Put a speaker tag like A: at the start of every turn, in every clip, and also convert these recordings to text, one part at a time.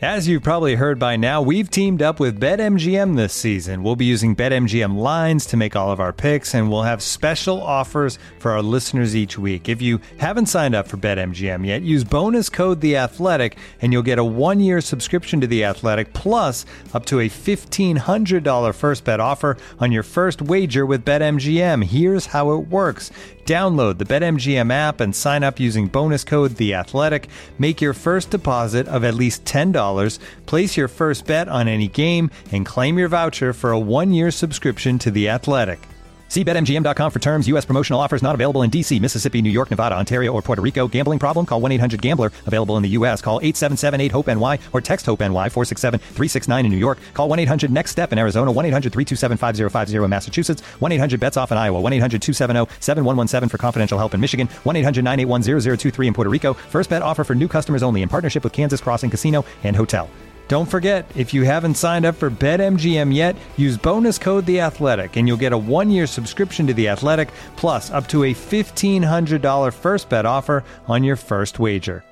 A: As you've probably heard by now, we've teamed up with BetMGM this season. We'll be using BetMGM lines to make all of our picks, and we'll have special offers for our listeners each week. If you haven't signed up for BetMGM yet, use bonus code The Athletic, and you'll get a 1-year subscription to The Athletic, plus up to a $1,500 first bet offer on your first wager with BetMGM. Here's how it works. Download the BetMGM app and sign up using bonus code The Athletic. Make your first deposit of at least $10. Place your first bet on any game and claim your voucher for a 1-year subscription to The Athletic. See BetMGM.com for terms. U.S. promotional offers not available in D.C., Mississippi, New York, Nevada, Ontario, or Puerto Rico. Gambling problem? Call 1-800-GAMBLER. Available in the U.S. Call 877-8-HOPE-NY or text HOPE-NY 467-369 in New York. Call 1-800-NEXT-STEP in Arizona. 1-800-327-5050 in Massachusetts. 1-800-BETS-OFF in Iowa. 1-800-270-7117 for confidential help in Michigan. 1-800-981-0023 in Puerto Rico. First bet offer for new customers only in partnership with Kansas Crossing Casino and Hotel. Don't forget, if you haven't signed up for BetMGM yet, use bonus code The Athletic, and you'll get a 1-year subscription to The Athletic, plus up to a $1,500 first bet offer on your first wager.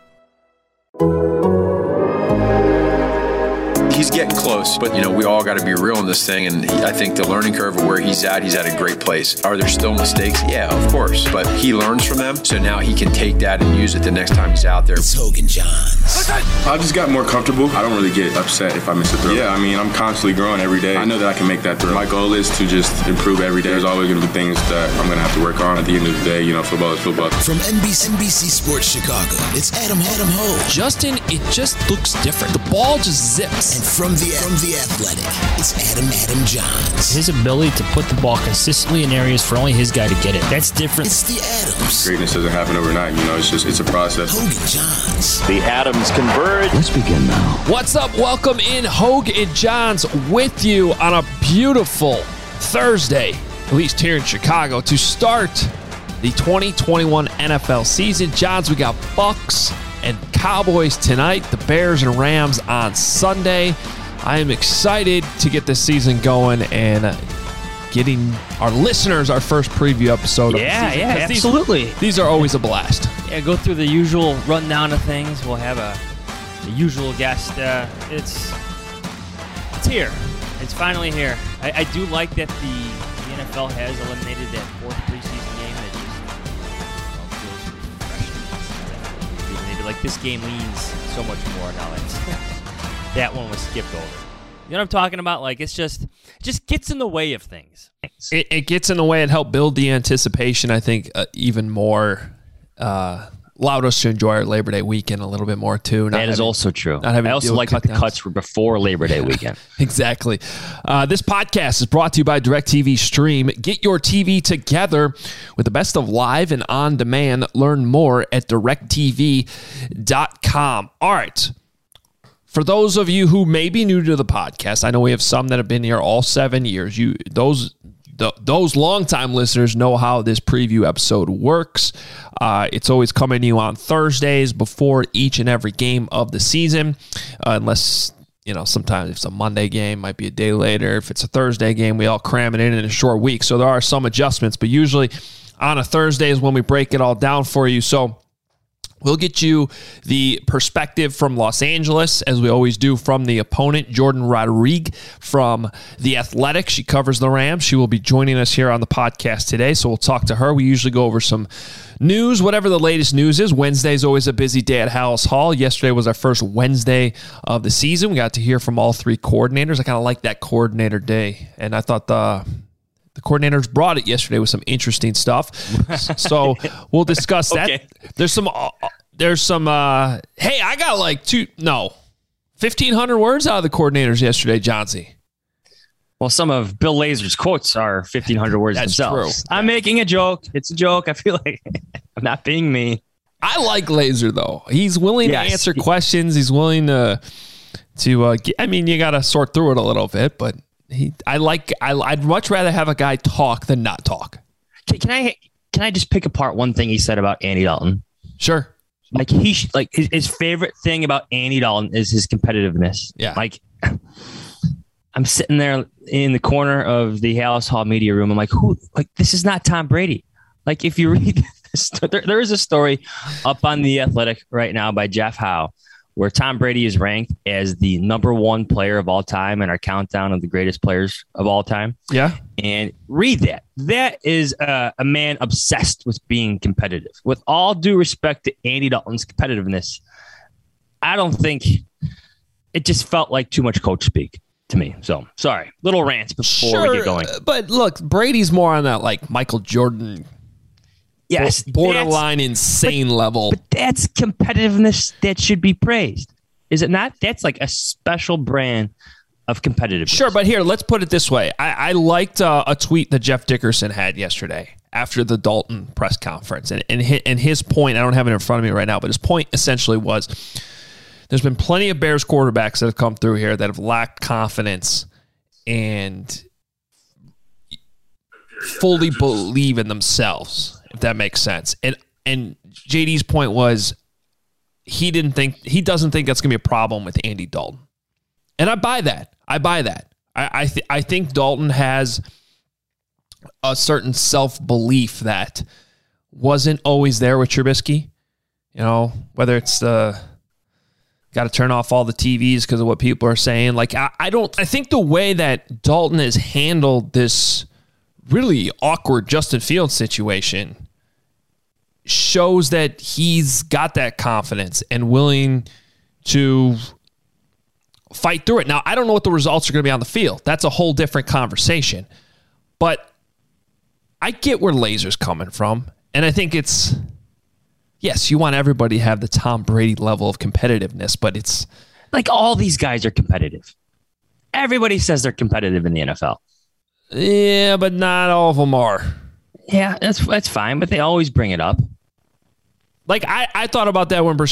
B: He's getting close, but, we all got to be real in this thing, and I think the learning curve of where he's at a great place. Are there still mistakes? Yeah, of course, but he learns from them, so now he can take that and use it the next time he's out there.
C: It's Hoge and Johns.
D: I just got more comfortable. I don't really get upset if I miss a throw. Yeah, I'm constantly growing every day. I know that I can make that throw. My goal is to just improve every day. There's always going to be things that I'm going to have to work on. At the end of the day, football is football.
C: From NBC Sports Chicago, it's Adam Hoge.
E: Justin, it just looks different. The ball just zips.
C: And from the Athletic, it's Adam Johns.
F: His ability to put the ball consistently in areas for only his guy to get it. That's different.
C: It's the Adams.
D: Greatness doesn't happen overnight. It's a process.
C: Hoge and Johns.
G: The Adams converge.
H: Let's begin now.
E: What's up? Welcome in. Hoge and Johns with you on a beautiful Thursday, at least here in Chicago, to start the 2021 NFL season. Johns, we got Bucks and Cowboys tonight, the Bears and Rams on Sunday. I am excited to get this season going and getting our listeners our first preview episode of the season.
F: Yeah, absolutely.
E: These are always a blast.
F: Yeah, go through the usual rundown of things. We'll have the usual guest. It's here. It's finally here. I do like that the NFL has eliminated that fourth preseason game that just feels refreshing. Like, this game means so much more now. That one was skipped over. You know what I'm talking about? Like, it just gets in the way of things.
E: It gets in the way and help build the anticipation, I think, even more. Allowed us to enjoy our Labor Day weekend a little bit more, too.
G: That is also true. I also like that the cuts were before Labor Day weekend.
E: Exactly. This podcast is brought to you by DirecTV Stream. Get your TV together with the best of live and on-demand. Learn more at directtv.com. All right. For those of you who may be new to the podcast, I know we have some that have been here all 7 years. Those longtime listeners know how this preview episode works. It's always coming to you on Thursdays before each and every game of the season, unless, sometimes if it's a Monday game, might be a day later. If it's a Thursday game, we all cram it in a short week. So there are some adjustments, but usually on a Thursday is when we break it all down for you. So we'll get you the perspective from Los Angeles, as we always do, from the opponent, Jordan Rodriguez from The Athletic. She covers the Rams. She will be joining us here on the podcast today, so we'll talk to her. We usually go over some news, whatever the latest news is. Wednesday is always a busy day at Halas Hall. Yesterday was our first Wednesday of the season. We got to hear from all three coordinators. I kind of like that coordinator day, and I thought the coordinators brought it yesterday with some interesting stuff. So we'll discuss that.
G: Okay.
E: There's some, hey, I got 1,500 words out of the coordinators yesterday, Johnsy.
G: Well, some of Bill Lazor's quotes are 1,500 words
E: That's
G: themselves.
E: True.
G: I'm making a joke. It's a joke. I feel like I'm not being mean.
E: I like Lazor, though. He's willing to answer questions. He's willing to you got to sort through it a little bit, but I'd much rather have a guy talk than not talk.
G: Can I just pick apart one thing he said about Andy Dalton?
E: Sure.
G: Like his favorite thing about Andy Dalton is his competitiveness.
E: Yeah.
G: Like, I'm sitting there in the corner of the Halas Hall media room. I'm like, this is not Tom Brady. Like, if you read this, there is a story up on The Athletic right now by Jeff Howe where Tom Brady is ranked as the number one player of all time in our countdown of the greatest players of all time.
E: Yeah.
G: And read that. That is a man obsessed with being competitive. With all due respect to Andy Dalton's competitiveness, I don't think it just felt like too much coach speak to me. So, sorry. Little rants before we get going.
E: But look, Brady's more on that like Michael Jordan,
G: yes,
E: borderline insane level.
G: But that's competitiveness that should be praised. Is it not? That's like a special brand of competitiveness.
E: Sure, but here, let's put it this way. I liked a tweet that Jeff Dickerson had yesterday after the Dalton press conference. And his point, I don't have it in front of me right now, but his point essentially was there's been plenty of Bears quarterbacks that have come through here that have lacked confidence and fully believe in themselves, if that makes sense. And JD's point was he doesn't think that's going to be a problem with Andy Dalton. And I buy that. I think Dalton has a certain self-belief that wasn't always there with Trubisky. You know, whether it's got to turn off all the TVs because of what people are saying. Like, I think the way that Dalton has handled this really awkward Justin Fields situation shows that he's got that confidence and willing to fight through it. Now, I don't know what the results are going to be on the field. That's a whole different conversation. But I get where Lazer's coming from. And I think it's, yes, you want everybody to have the Tom Brady level of competitiveness, but it's
G: like all these guys are competitive. Everybody says they're competitive in the NFL.
E: Yeah, but not all of them are.
G: Yeah, that's fine, but they always bring it up.
E: Like, I thought about that when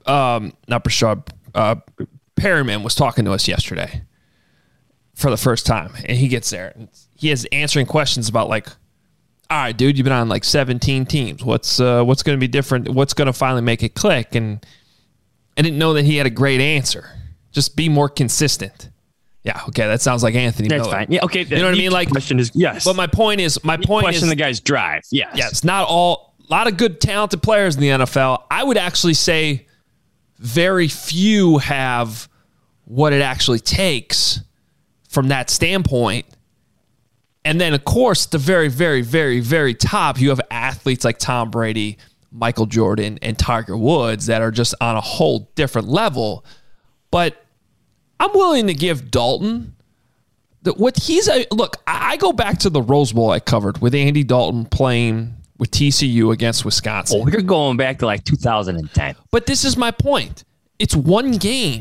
E: Perryman was talking to us yesterday for the first time, and he gets there and he is answering questions about like, all right, dude, you've been on like 17 teams. What's going to be different? What's going to finally make it click? And I didn't know that he had a great answer. Just be more consistent. Yeah, okay, that sounds like Anthony Miller.
G: That's fine. Yeah, okay.
E: You know what I mean? Like,
G: question is yes.
E: But my point is
G: the guy's drive. Yes.
E: Yeah, it's not all. A lot of good, talented players in the NFL. I would actually say very few have what it actually takes from that standpoint. And then, of course, the very, very, very, very top, you have athletes like Tom Brady, Michael Jordan, and Tiger Woods that are just on a whole different level. But I'm willing to give Dalton look, I go back to the Rose Bowl I covered with Andy Dalton playing with TCU against Wisconsin.
G: Oh, we're going back to like 2010.
E: But this is my point. It's one game,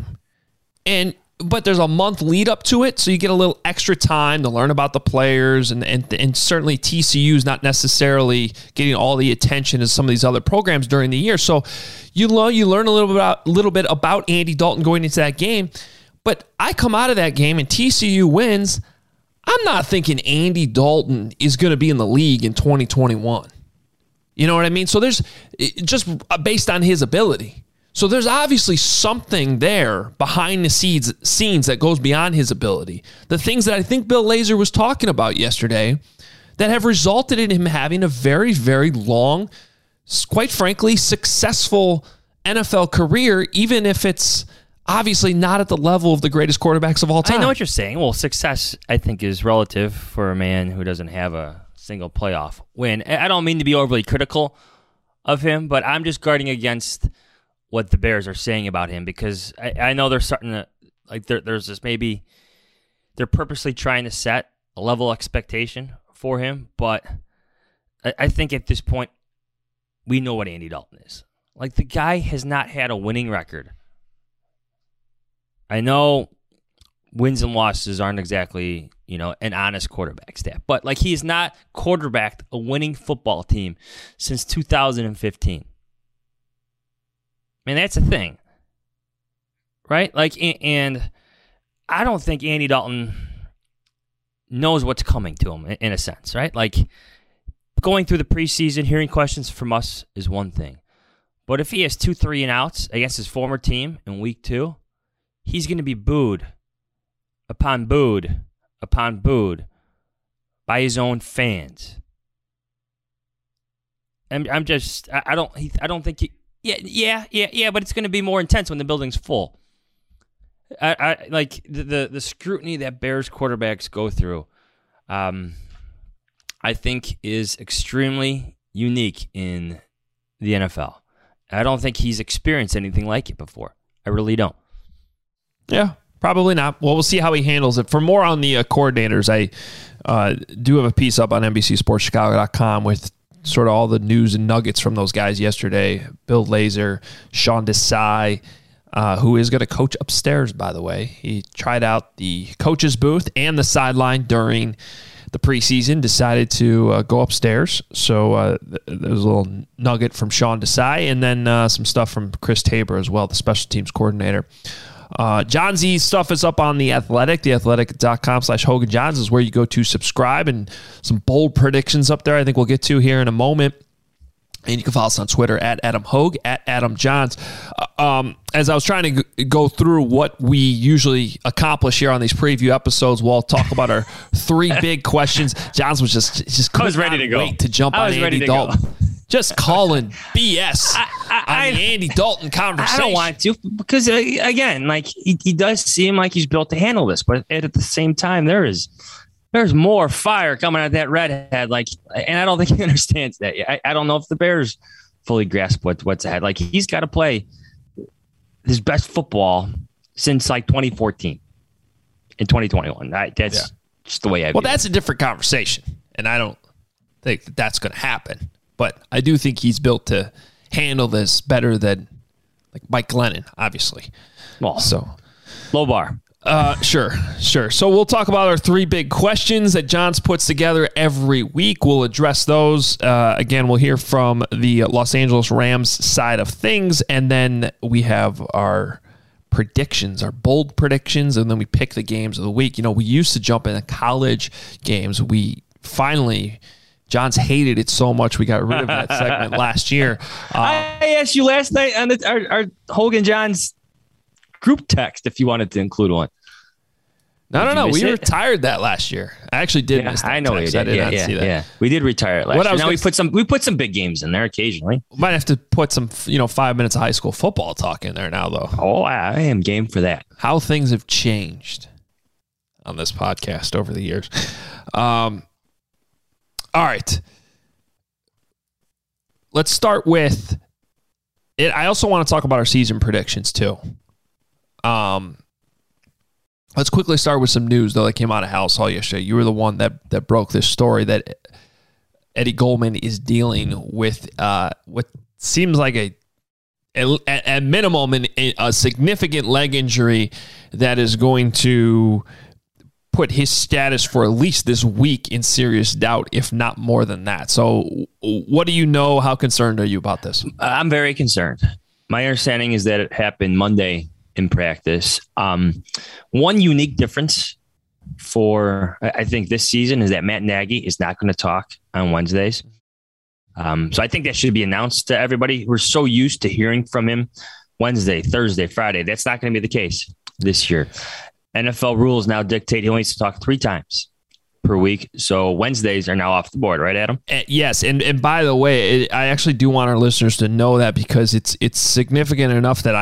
E: but there's a month lead up to it, so you get a little extra time to learn about the players, and certainly TCU is not necessarily getting all the attention as some of these other programs during the year. So you learn a little bit about Andy Dalton going into that game. But I come out of that game and TCU wins. I'm not thinking Andy Dalton is going to be in the league in 2021. You know what I mean? So there's just based on his ability. So there's obviously something there behind the scenes that goes beyond his ability. The things that I think Bill Lazor was talking about yesterday that have resulted in him having a very, very long, quite frankly, successful NFL career, even if it's obviously not at the level of the greatest quarterbacks of all time.
G: I know what you're saying. Well, success, I think, is relative for a man who doesn't have a single playoff win. I don't mean to be overly critical of him, but I'm just guarding against what the Bears are saying about him, because I know they're starting to, like, there's this, maybe they're purposely trying to set a level expectation for him, but I think at this point, we know what Andy Dalton is. Like, the guy has not had a winning record. I know wins and losses aren't exactly, an honest quarterback stat, but like, he has not quarterbacked a winning football team since 2015. I mean, that's a thing, right? Like, and I don't think Andy Dalton knows what's coming to him in a sense, right? Like, going through the preseason, hearing questions from us is one thing, but if he has 2 3-and-outs against his former team in week 2, he's going to be booed upon booed upon booed by his own fans. And I don't think Yeah, but it's going to be more intense when the building's full. I like the scrutiny that Bears quarterbacks go through. I think is extremely unique in the NFL. I don't think he's experienced anything like it before. I really don't.
E: Yeah, probably not. Well, we'll see how he handles it. For more on the coordinators, I do have a piece up on NBCSportsChicago.com with sort of all the news and nuggets from those guys yesterday. Bill Lazor, Sean Desai, who is going to coach upstairs, by the way. He tried out the coach's booth and the sideline during the preseason, decided to go upstairs. So there's a little nugget from Sean Desai, and then some stuff from Chris Tabor as well, the special teams coordinator. John Z's stuff is up on The Athletic. TheAthletic.com/Hogan Johns is where you go to subscribe, and some bold predictions up there I think we'll get to here in a moment. And you can follow us on Twitter at Adam Hogue, at Adam Johns. As I was trying to go through what we usually accomplish here on these preview episodes, we'll talk about our three big questions. Johns was just
G: I was ready to go.
E: Wait to jump on Andy Dalton. Just calling BS on the Andy Dalton conversation.
G: I don't want to because, again, like he does seem like he's built to handle this, but at the same time, there's more fire coming out of that redhead. Like, and I don't think he understands that. I don't know if the Bears fully grasp what's ahead. Like, he's got to play his best football since like 2014 and 2021. That's just the way I view it.
E: Well, that's a different conversation, and I don't think that's going to happen. But I do think he's built to handle this better than like Mike Glennon, obviously.
G: Well,
E: so
G: low bar.
E: Sure. So we'll talk about our three big questions that Johns puts together every week. We'll address those. Again, we'll hear from the Los Angeles Rams side of things, and then we have our predictions, our bold predictions, and then we pick the games of the week. You know, we used to jump into college games. We finally... Johns hated it so much we got rid of that segment last year.
G: I asked you last night on our Hogan Johns group text if you wanted to include one.
E: No. We retired that last year. I actually did miss that.
G: I know
E: text.
G: you did.
E: I did not see that.
G: Yeah, we did retire it last year. Now we put some big games in there occasionally.
E: Might have to put some 5 minutes of high school football talk in there now, though.
G: Oh, I am game for that.
E: How things have changed on this podcast over the years. All right. Let's start with it. I also want to talk about our season predictions too. Let's quickly start with some news though that came out of House Hall yesterday. You were the one that broke this story that Eddie Goldman is dealing with what seems like at minimum a significant leg injury that is going to put his status for at least this week in serious doubt, if not more than that. So what do you know? How concerned are you about this?
G: I'm very concerned. My understanding is that it happened Monday in practice. One unique difference for, I think, this season is that Matt Nagy is not going to talk on Wednesdays. So I think that should be announced to everybody. We're so used to hearing from him Wednesday, Thursday, Friday. That's not going to be the case this year. NFL rules now dictate he only needs to talk 3 times per week. So Wednesdays are now off the board, right, Adam?
E: Yes. And by the way, I actually do want our listeners to know that because it's significant enough that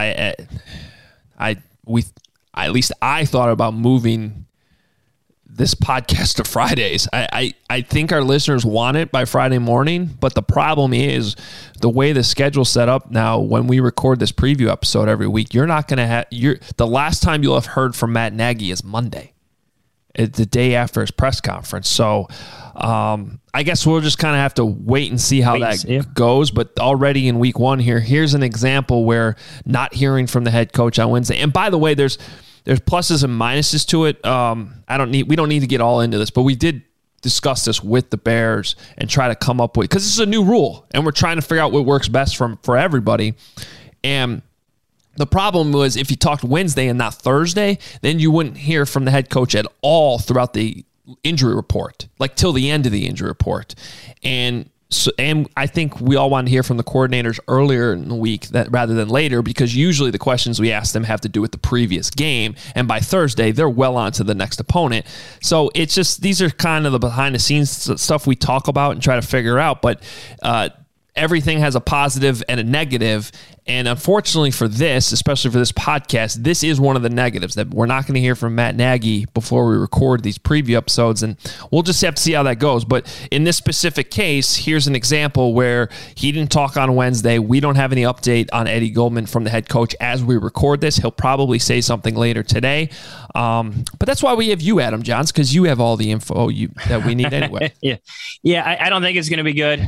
E: at least I thought about moving this podcast to Fridays. I think our listeners want it by Friday morning, but the problem is the way the schedule's set up now. When we record this preview episode every week, you're not going to have the last time you'll have heard from Matt Nagy is Monday. It's the day after his press conference. So I guess we'll just kind of have to wait and see how that goes. But already in week 1 here's an example where not hearing from the head coach on Wednesday. And by the way, there's pluses and minuses to it. We don't need to get all into this, but we did discuss this with the Bears and try to come up with, because this is a new rule and we're trying to figure out what works best for everybody. And the problem was if you talked Wednesday and not Thursday, then you wouldn't hear from the head coach at all throughout the injury report, like till the end of the injury report. And I think we all want to hear from the coordinators earlier in the week rather than later, because usually the questions we ask them have to do with the previous game. And by Thursday, they're well on to the next opponent. So it's just, these are kind of the behind the scenes stuff we talk about and try to figure out. But everything has a positive and a negative. And unfortunately for this, especially for this podcast, this is one of the negatives that we're not going to hear from Matt Nagy before we record these preview episodes. And we'll just have to see how that goes. But in this specific case, here's an example where he didn't talk on Wednesday. We don't have any update on Eddie Goldman from the head coach as we record this. He'll probably say something later today. But that's why we have you, Adam Johns, because you have all the info that we need anyway.
G: Yeah. I don't think it's going to be good.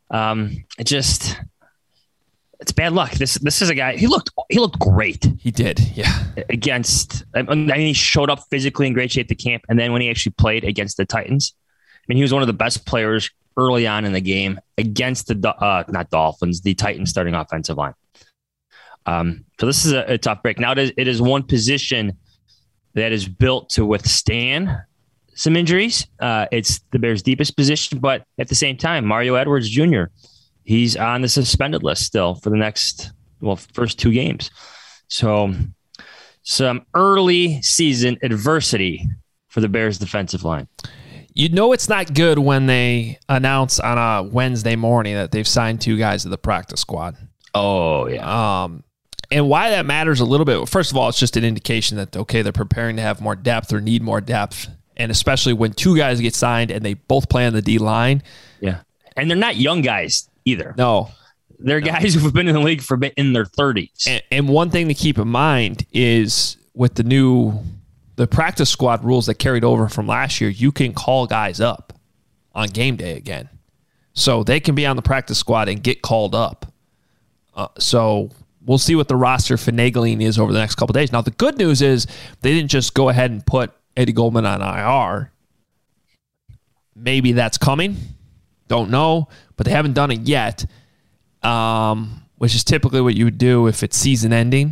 G: It's bad luck. This is a guy. He looked great.
E: He did, yeah.
G: He showed up physically in great shape to camp, and then when he actually played against the Titans, he was one of the best players early on in the game against the not Dolphins, the Titans starting offensive line. So this is a tough break. Now it is one position that is built to withstand some injuries. It's the Bears' deepest position, but at the same time, Mario Edwards Jr., he's on the suspended list still for the first 2 games. So some early season adversity for the Bears defensive line.
E: You know it's not good when they announce on a Wednesday morning that they've signed 2 guys to the practice squad.
G: Oh, yeah.
E: And why that matters a little bit, first of all, it's just an indication that, okay, they're preparing to have more depth or need more depth. And especially when 2 guys get signed and they both play on the D-line.
G: Yeah. And they're not young guys either.
E: No.
G: They're guys who've been in the league for in their 30s.
E: And one thing to keep in mind is with the practice squad rules that carried over from last year, you can call guys up on game day again. So they can be on the practice squad and get called up. So we'll see what the roster finagling is over the next couple of days. Now, the good news is they didn't just go ahead and put Eddie Goldman on IR. Maybe that's coming. Don't know, but they haven't done it yet, which is typically what you would do if it's season ending.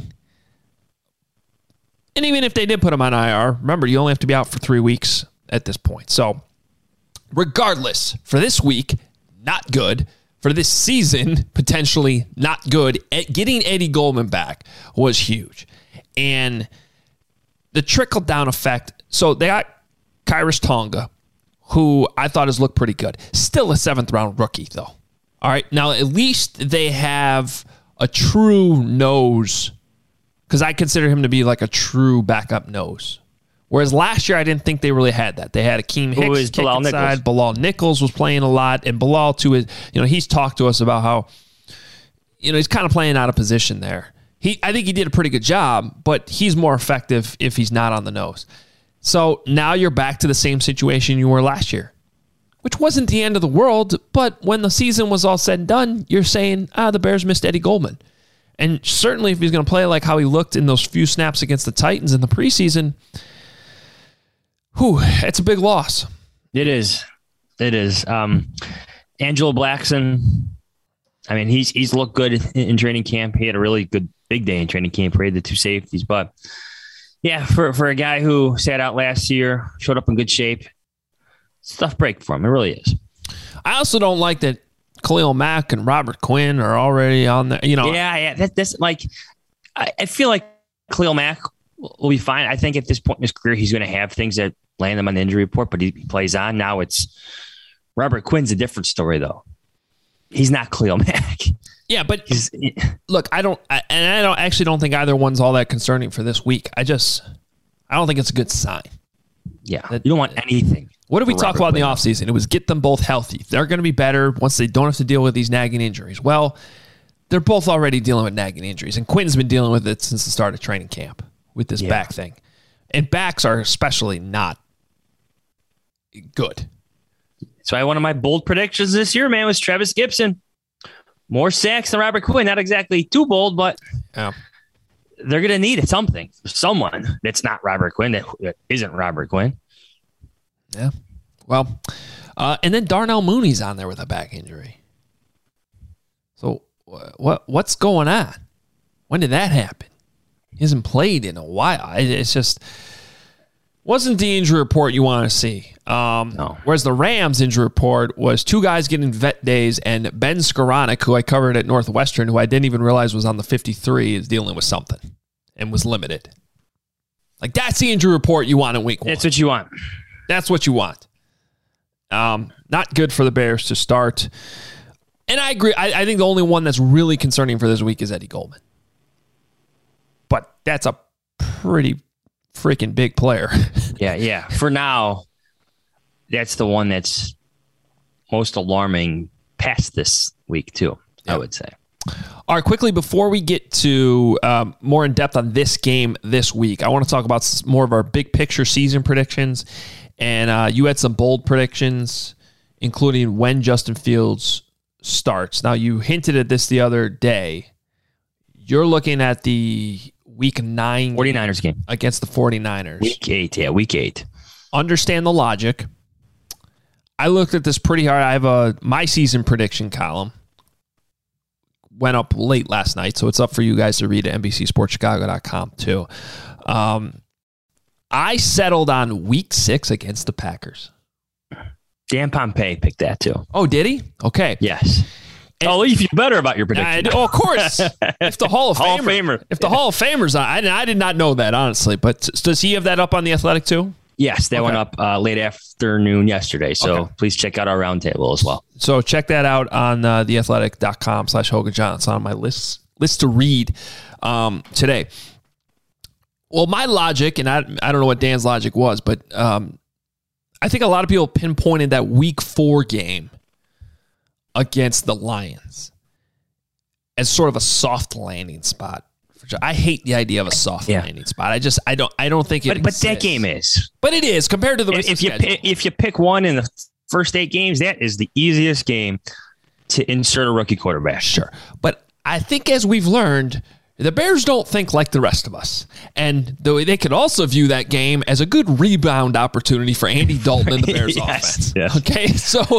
E: And even if they did put him on IR, remember, you only have to be out for 3 weeks at this point. So regardless, for this week, not good. For this season, potentially not good. Getting Eddie Goldman back was huge. And the trickle-down effect, so they got Khyiris Tonga, who I thought has looked pretty good. Still a 7th-round rookie, though. All right, now at least they have a true nose, because I consider him to be like a true backup nose. Whereas last year, I didn't think they really had that. They had Akeem Hicks kick inside. Bilal Nichols was playing a lot, and Bilal, too, is, he's talked to us about how, he's kind of playing out of position there. I think he did a pretty good job, but he's more effective if he's not on the nose. So now you're back to the same situation you were last year, which wasn't the end of the world, but when the season was all said and done, you're saying, the Bears missed Eddie Goldman. And certainly if he's going to play like how he looked in those few snaps against the Titans in the preseason, it's a big loss.
G: It is. Angelo Blackson, he's looked good in training camp. He had a really good big day in training camp. He had the 2 safeties. But, yeah, for a guy who sat out last year, showed up in good shape, it's a tough break for him. It really is.
E: I also don't like that Khalil Mack and Robert Quinn are already on there.
G: Yeah. That's like, I feel like Khalil Mack will be fine. I think at this point in his career, he's going to have things that land him on the injury report, but he plays on. Now it's Robert Quinn's a different story, though. He's not Khalil Mack.
E: Yeah, but look, I don't think either one's all that concerning for this week. I don't think it's a good sign.
G: Yeah, you don't want anything.
E: What did we talk about in the offseason? It was get them both healthy. They're going to be better once they don't have to deal with these nagging injuries. Well, they're both already dealing with nagging injuries, and Quinn's been dealing with it since the start of training camp with this back thing. And backs are especially not good.
G: That's why one of my bold predictions this year, man, was Travis Gibson. More sacks than Robert Quinn. Not exactly too bold, but they're going to need something. Someone that's not Robert Quinn, that isn't Robert Quinn.
E: Yeah. Well, and then Darnell Mooney's on there with a back injury. So what's going on? When did that happen? He hasn't played in a while. It's just wasn't the injury report you want to see. No. Whereas the Rams injury report was 2 guys getting vet days, and Ben Skoranek, who I covered at Northwestern, who I didn't even realize was on the 53, is dealing with something and was limited. Like, that's the injury report you want in week 1.
G: That's what you want.
E: That's what you want. Not good for the Bears to start And I agree. I think the only one that's really concerning for this week is Eddie Goldman. But that's a pretty freaking big player.
G: Yeah. For now, that's the one that's most alarming past this week, too, I would say.
E: All right, quickly, before we get to more in depth on this game this week, I want to talk about more of our big picture season predictions. And you had some bold predictions, including when Justin Fields starts. Now, you hinted at this the other day. You're looking at the Week 9
G: 49ers game
E: against the 49ers.
G: Week 8.
E: Understand the logic. I looked at this pretty hard. I have my season prediction column. Went up late last night, so it's up for you guys to read at NBCSportsChicago.com too. I settled on Week 6 against the Packers.
G: Dan Pompei picked that too.
E: Oh, did he? Okay.
G: Yes. I'll leave you better about your prediction.
E: Of course. If the Hall of Famer. If the Hall of Famer's on, I did not know that, honestly. But does he have that up on The Athletic too?
G: Yes, that went up late afternoon yesterday. So please check out our roundtable as well. So
E: check that out on theathletic.com/Hogan John. It's on my list to read today. Well, my logic, and I don't know what Dan's logic was, but I think a lot of people pinpointed that Week 4 game against the Lions as sort of a soft landing spot. I hate the idea of a soft landing spot. I don't think it.
G: But that game is.
E: But it is compared to the rest of the schedule.
G: If you pick one in the first 8 games, that is the easiest game to insert a rookie quarterback.
E: Sure, but I think as we've learned, the Bears don't think like the rest of us, and they could also view that game as a good rebound opportunity for Andy Dalton and the Bears offense. Yes. Okay, so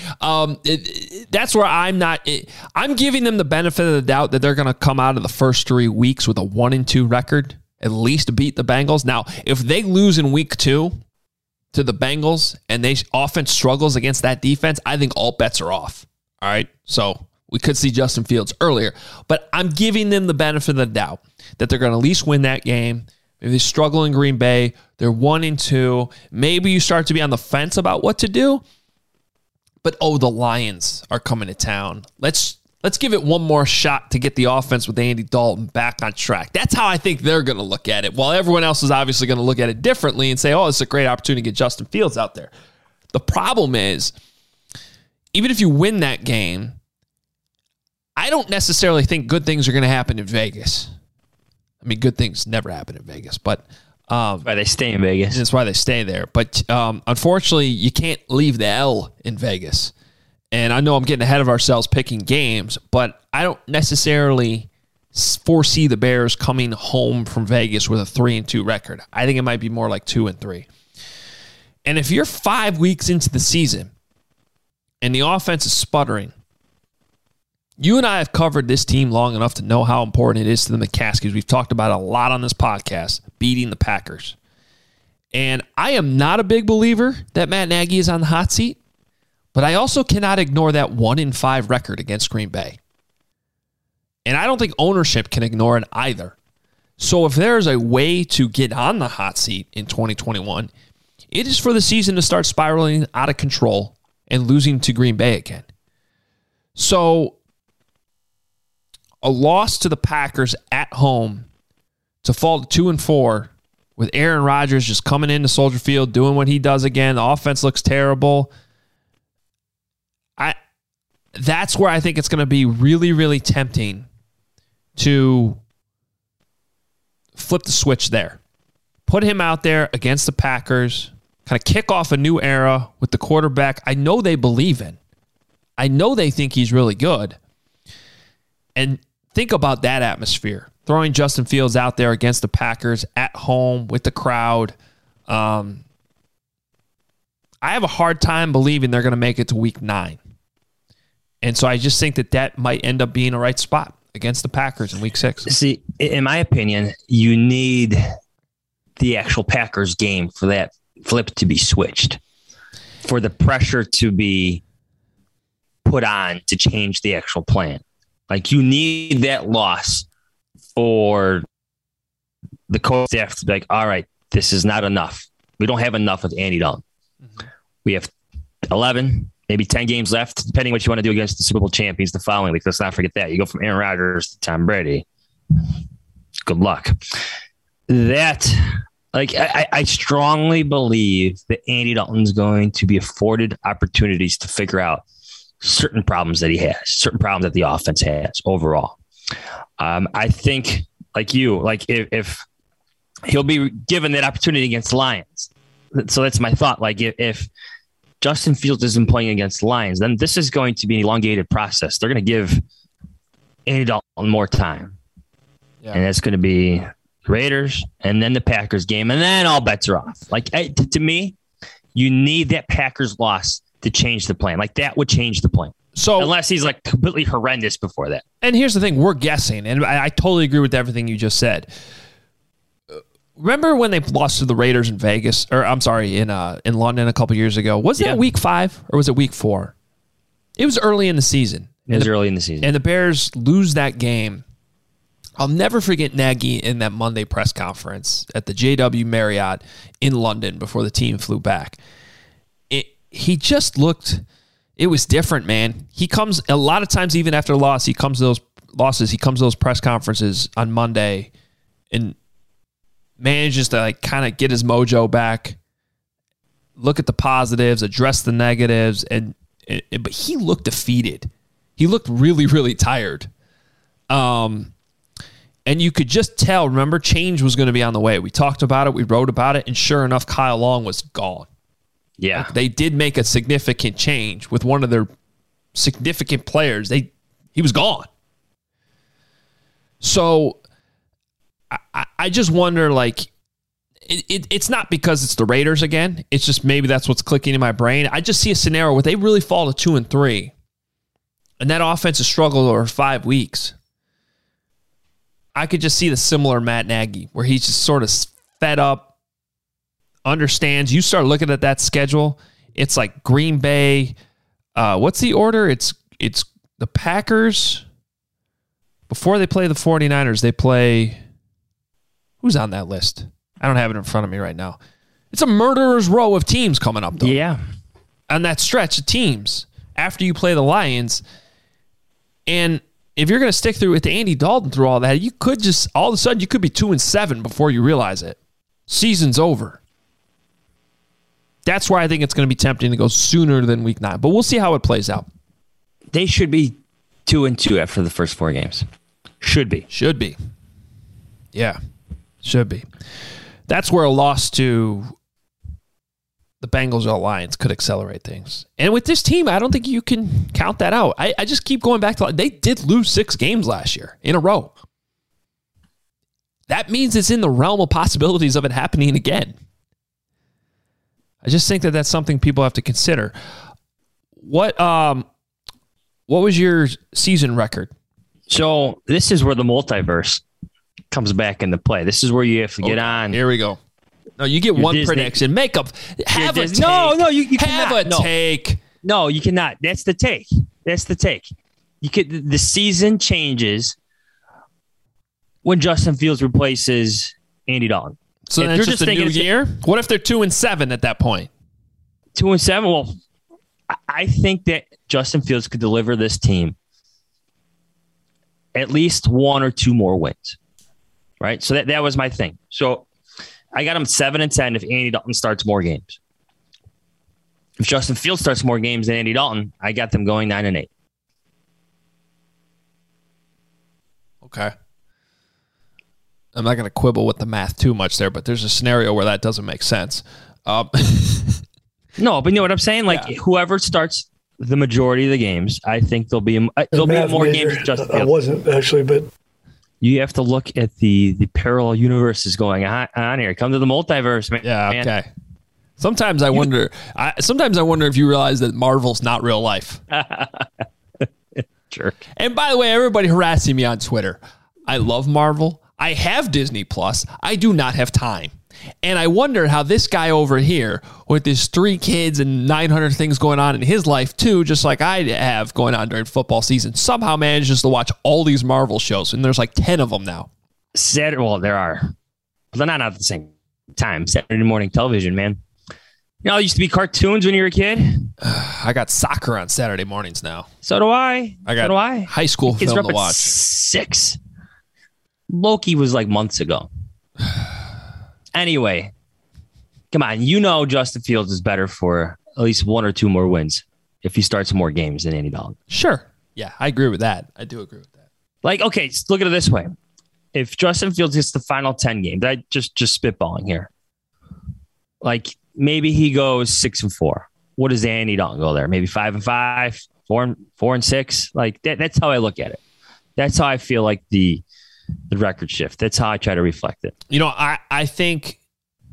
E: that's where I'm not. I'm giving them the benefit of the doubt that they're going to come out of the first 3 weeks with a 1-2 record, at least beat the Bengals. Now, if they lose in Week 2 to the Bengals and they offense struggles against that defense, I think all bets are off. All right, so we could see Justin Fields earlier, but I'm giving them the benefit of the doubt that they're going to at least win that game. Maybe they struggle in Green Bay. They're 1-2. Maybe you start to be on the fence about what to do. But, the Lions are coming to town. Let's give it one more shot to get the offense with Andy Dalton back on track. That's how I think they're going to look at it, while everyone else is obviously going to look at it differently and say, this is a great opportunity to get Justin Fields out there. The problem is, even if you win that game, I don't necessarily think good things are going to happen in Vegas. I mean, good things never happen in Vegas, but
G: why they stay in Vegas.
E: That's why they stay there. But unfortunately, you can't leave the L in Vegas. And I know I'm getting ahead of ourselves picking games, but I don't necessarily foresee the Bears coming home from Vegas with a 3-2 record. I think it might be more like 2-3. And if you're 5 weeks into the season and the offense is sputtering, you and I have covered this team long enough to know how important it is to the McCaskies. We've talked about it a lot on this podcast, beating the Packers. And I am not a big believer that Matt Nagy is on the hot seat, but I also cannot ignore that 1-5 record against Green Bay. And I don't think ownership can ignore it either. So if there is a way to get on the hot seat in 2021, it is for the season to start spiraling out of control and losing to Green Bay again. So a loss to the Packers at home to fall to 2-4 with Aaron Rodgers just coming into Soldier Field, doing what he does again. The offense looks terrible. That's where I think it's going to be really, really tempting to flip the switch there. Put him out there against the Packers, kind of kick off a new era with the quarterback I know they believe in. I know they think he's really good. And think about that atmosphere. Throwing Justin Fields out there against the Packers at home with the crowd. I have a hard time believing they're going to make it to Week 9. And so I just think that might end up being a right spot against the Packers in Week 6.
G: See, in my opinion, you need the actual Packers game for that flip to be switched, for the pressure to be put on to change the actual plan. Like, you need that loss for the coach staff to be like, all right, this is not enough. We don't have enough with Andy Dalton. Mm-hmm. We have 11, maybe 10 games left, depending what you want to do against the Super Bowl champions the following week. Let's not forget that. You go from Aaron Rodgers to Tom Brady. Good luck. I strongly believe that Andy Dalton's going to be afforded opportunities to figure out certain problems that he has, certain problems that the offense has overall. I think, if he'll be given that opportunity against the Lions. So that's my thought. If Justin Fields isn't playing against the Lions, then this is going to be an elongated process. They're going to give Andy Dalton more time. Yeah. And it's going to be Raiders and then the Packers game, and then all bets are off. To me, you need that Packers loss to change the plan. That would change the plan. So unless he's completely horrendous before that.
E: And here's the thing, we're guessing, and I totally agree with everything you just said. Remember when they lost to the Raiders in Vegas, or I'm sorry, in London a couple years ago? Was that week 5 or was it week 4? It was early in the season.
G: Early in the season.
E: And the Bears lose that game. I'll never forget Nagy in that Monday press conference at the JW Marriott in London before the team flew back. He just looked, it was different, man. He comes, a lot of times even after a loss, he comes to those losses, he comes to those press conferences on Monday and manages to kind of get his mojo back, look at the positives, address the negatives, but he looked defeated. He looked really, really tired. And you could just tell, remember, change was going to be on the way. We talked about it. We wrote about it. And sure enough, Kyle Long was gone.
G: Yeah.
E: They did make a significant change with one of their significant players. He was gone. So I just wonder, it's not because it's the Raiders again. It's just maybe that's what's clicking in my brain. I just see a scenario where they really fall to 2-3. And that offense has struggled over 5 weeks. I could just see the similar Matt Nagy, where he's just sort of fed up, understands. You start looking at that schedule, it's like Green Bay. What's the order? It's the Packers. Before they play the 49ers, they play... Who's on that list? I don't have it in front of me right now. It's a murderer's row of teams coming up, though.
G: Yeah.
E: On that stretch of teams, after you play the Lions. And if you're going to stick through with Andy Dalton through all that, you could just, all of a sudden, you could be 2-7 before you realize it. Season's over. That's why I think it's going to be tempting to go sooner than week 9. But we'll see how it plays out.
G: They should be 2-2 after the first 4 games. Should be. Yeah. Should be. That's where a loss to the Bengals or Lions could accelerate things. And with this team, I don't think you can count that out. I just keep going back to, they did lose 6 games last year in a row. That means it's in the realm of possibilities of it happening again. I just think that that's something people have to consider. What was your season record? So this is where the multiverse comes back into play. This is where you have to get on.
E: Here we go. No, you get one
G: Disney
E: prediction. Make up. Have a take.
G: No, you
E: have
G: cannot.
E: a take.
G: No, you cannot. That's the take. You could. The season changes when Justin Fields replaces Andy Dalton.
E: So then it's just a new year? What if they're 2-7 at that point?
G: 2-7? Well, I think that Justin Fields could deliver this team at least 1 or 2 more wins. Right? So that was my thing. So I got him 7-10 if Andy Dalton starts more games. If Justin Fields starts more games than Andy Dalton, I got them going 9-8.
E: Okay. I'm not going to quibble with the math too much there, but there's a scenario where that doesn't make sense.
G: No, but you know what I'm saying? Whoever starts the majority of the games, I think there'll be more games than Justin Fields.
H: I wasn't actually, but
G: you have to look at the parallel universes going on here. Come to the multiverse, man.
E: Yeah, okay. Sometimes I wonder if you realize that Marvel's not real life.
G: Sure.
E: And by the way, everybody harassing me on Twitter, I love Marvel. I have Disney Plus. I do not have time. And I wonder how this guy over here, with his 3 kids and 900 things going on in his life too, just like I have going on during football season, somehow manages to watch all these Marvel shows. And there's 10 of them now.
G: Well, there are. But they're not at the same time. Saturday morning television, man. You know, it used to be cartoons when you were a kid.
E: I got soccer on Saturday mornings now.
G: So do I.
E: High school
G: Kids
E: film
G: are
E: to
G: up at
E: watch.
G: 6. Loki was like months ago. Anyway, come on. You know Justin Fields is better for at least 1 or 2 more wins if he starts more games than Andy Dalton.
E: Sure. Yeah, I agree with that. I do agree with that.
G: Like, okay, look at it this way. If Justin Fields gets the final 10 games, I just spitballing here. Like, maybe he goes 6-4. What does Andy Dalton go there? Maybe 5-5, 4-6. Like that's how I look at it. That's how I feel like the record shift. That's how I try to reflect it.
E: You know, I think,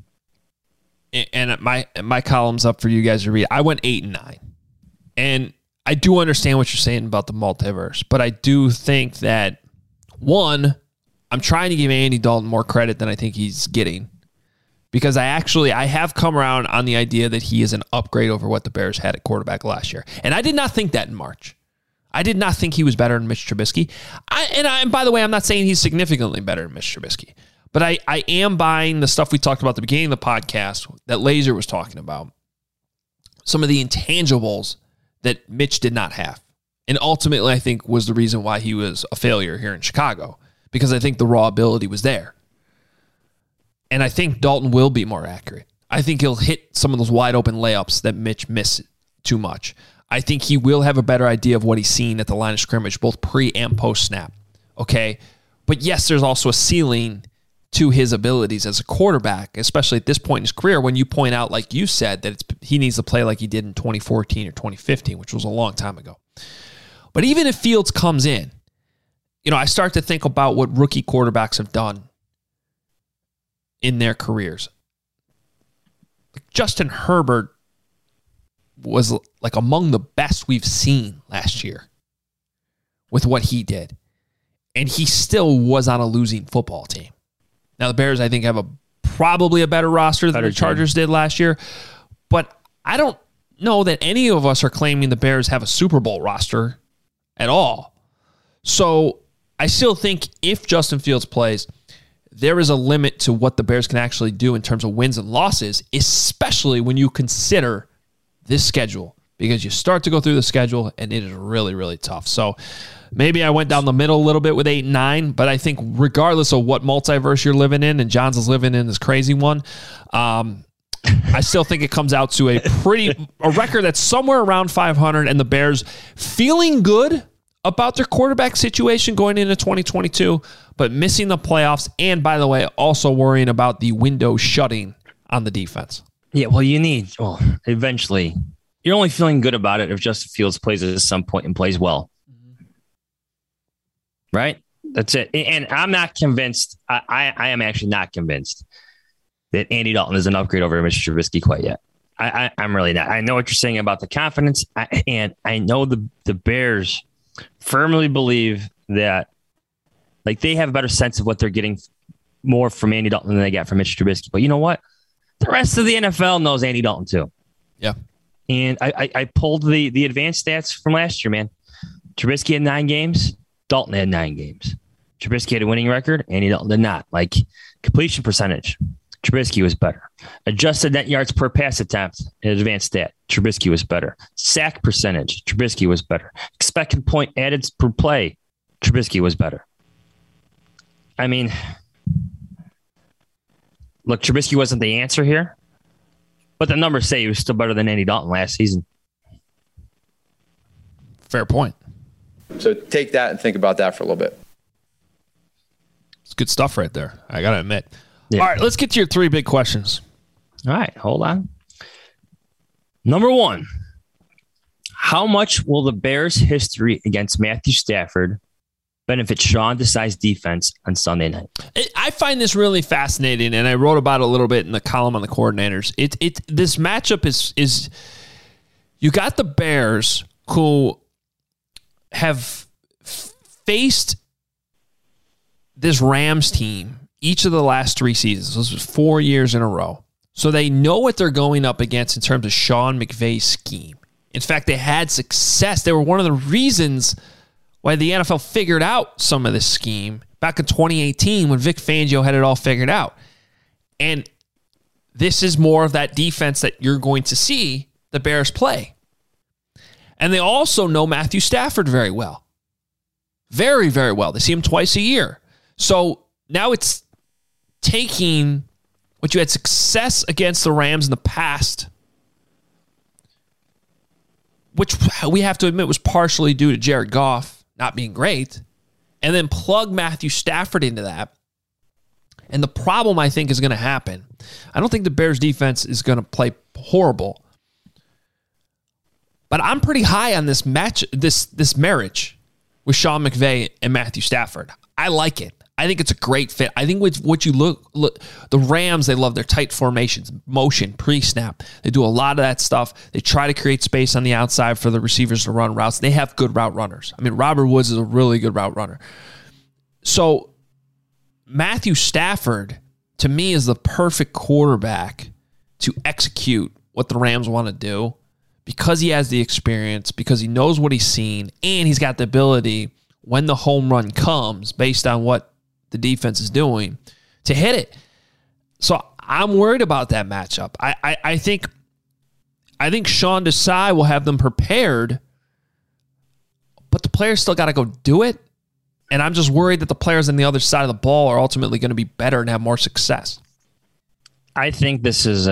E: and my column's up for you guys to read. I went 8-9, and I do understand what you're saying about the multiverse, but I do think that one, I'm trying to give Andy Dalton more credit than I think he's getting. Because I have come around on the idea that he is an upgrade over what the Bears had at quarterback last year. And I did not think that in March. I did not think he was better than Mitch Trubisky. And by the way, I'm not saying he's significantly better than Mitch Trubisky. But I am buying the stuff we talked about at the beginning of the podcast that Laser was talking about. Some of the intangibles that Mitch did not have. And ultimately, I think was the reason why he was a failure here in Chicago. Because I think the raw ability was there. And I think Dalton will be more accurate. I think he'll hit some of those wide open layups that Mitch missed too much. I think he will have a better idea of what he's seen at the line of scrimmage, both pre and post snap. Okay. But yes, there's also a ceiling to his abilities as a quarterback, especially at this point in his career, when you point out, like you said, that he needs to play like he did in 2014 or 2015, which was a long time ago. But even if Fields comes in, you know, I start to think about what rookie quarterbacks have done in their careers. Justin Herbert was like among the best we've seen last year with what he did. And he still was on a losing football team. Now the Bears, I think, have probably a better roster than the Chargers did last year. But I don't know that any of us are claiming the Bears have a Super Bowl roster at all. So I still think if Justin Fields plays, there is a limit to what the Bears can actually do in terms of wins and losses, especially when you consider this schedule, because you start to go through the schedule and it is really, really tough. So maybe I went down the middle a little bit with 8-9, but I think regardless of what multiverse you're living in, and Johns is living in this crazy one, I still think it comes out to a record that's somewhere around 500, and the Bears feeling good about their quarterback situation going into 2022, but missing the playoffs, and by the way, also worrying about the window shutting on the defense.
G: Yeah, well, eventually, you're only feeling good about it if Justin Fields plays at some point and plays well. Right? That's it. And I'm not convinced. I am actually not convinced that Andy Dalton is an upgrade over Mr. Trubisky quite yet. I'm really not. I know what you're saying about the confidence, and I know the Bears firmly believe that, like, they have a better sense of what they're getting more from Andy Dalton than they got from Mitch Trubisky. But you know what? The rest of the NFL knows Andy Dalton too.
E: Yeah.
G: And I pulled the advanced stats from last year, man. Trubisky had 9 games. Dalton had 9 games. Trubisky had a winning record. Andy Dalton did not. Like, completion percentage, Trubisky was better. Adjusted net yards per pass attempt, an advanced stat, Trubisky was better. Sack percentage, Trubisky was better. Expected point added per play, Trubisky was better. I mean, look, Trubisky wasn't the answer here, but the numbers say he was still better than Andy Dalton last season.
E: Fair point.
B: So take that and think about that for a little bit.
E: It's good stuff right there, I got to admit.
G: Yeah.
E: All right, let's get to your 3 big questions.
G: All right, hold on. Number 1, how much will the Bears' history against Matthew Stafford benefit Sean Desai's defense on Sunday night?
E: I find this really fascinating, and I wrote about it a little bit in the column on the coordinators. This matchup is you got the Bears who have faced this Rams team each of the last 3 seasons. This was 4 years in a row. So they know what they're going up against in terms of Sean McVay's scheme. In fact, they had success. They were one of the reasons why the NFL figured out some of this scheme back in 2018 when Vic Fangio had it all figured out. And this is more of that defense that you're going to see the Bears play. And they also know Matthew Stafford very well. Very, very well. They see him twice a year. So now it's taking what you had success against the Rams in the past, which we have to admit was partially due to Jared Goff not being great, and then plug Matthew Stafford into that. And the problem I think is going to happen, I don't think the Bears defense is going to play horrible, but I'm pretty high on this marriage with Sean McVay and Matthew Stafford. I like it. I think it's a great fit. I think with what you look, the Rams, they love their tight formations, motion, pre-snap. They do a lot of that stuff. They try to create space on the outside for the receivers to run routes. They have good route runners. I mean, Robert Woods is a really good route runner. So Matthew Stafford, to me, is the perfect quarterback to execute what the Rams want to do because he has the experience, because he knows what he's seen, and he's got the ability when the home run comes based on what the defense is doing to hit it. So I'm worried about that matchup. I think Sean Desai will have them prepared, but the players still got to go do it. And I'm just worried that the players on the other side of the ball are ultimately going to be better and have more success.
G: I think this is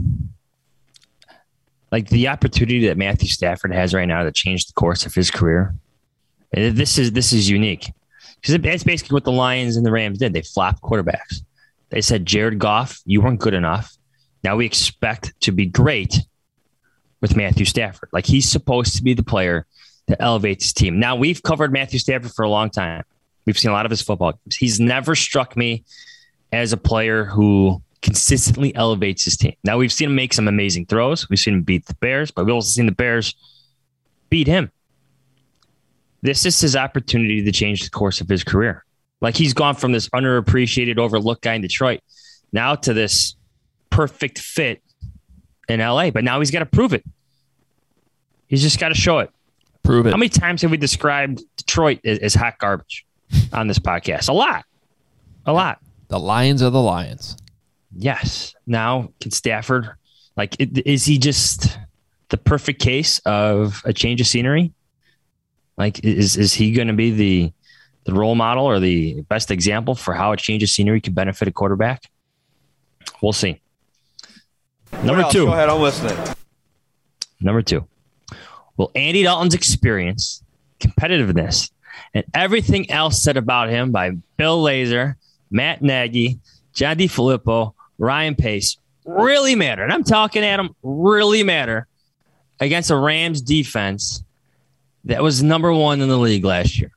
G: like the opportunity that Matthew Stafford has right now to change the course of his career. This is unique. Because that's basically what the Lions and the Rams did. They flopped quarterbacks. They said, Jared Goff, you weren't good enough. Now we expect to be great with Matthew Stafford. Like, he's supposed to be the player that elevates his team. Now, we've covered Matthew Stafford for a long time. We've seen a lot of his football games. He's never struck me as a player who consistently elevates his team. Now, we've seen him make some amazing throws. We've seen him beat the Bears, but we've also seen the Bears beat him. This is his opportunity to change the course of his career. Like, he's gone from this underappreciated, overlooked guy in Detroit now to this perfect fit in LA. But now he's got to prove it. He's just got to show it.
E: Prove it.
G: How many times have we described Detroit as hot garbage on this podcast? A lot. A lot.
E: The Lions are the Lions.
G: Yes. Now, can Stafford, is he just the perfect case of a change of scenery? Like, is he going to be the role model or the best example for how a change of scenery can benefit a quarterback? We'll see. Number two.
H: Go ahead, I'm listening.
G: Number two. Will Andy Dalton's experience, competitiveness, and everything else said about him by Bill Lazor, Matt Nagy, John DeFilippo, Ryan Pace really matter? And I'm talking, Adam, really matter against a Rams defense that was number one in the league last year.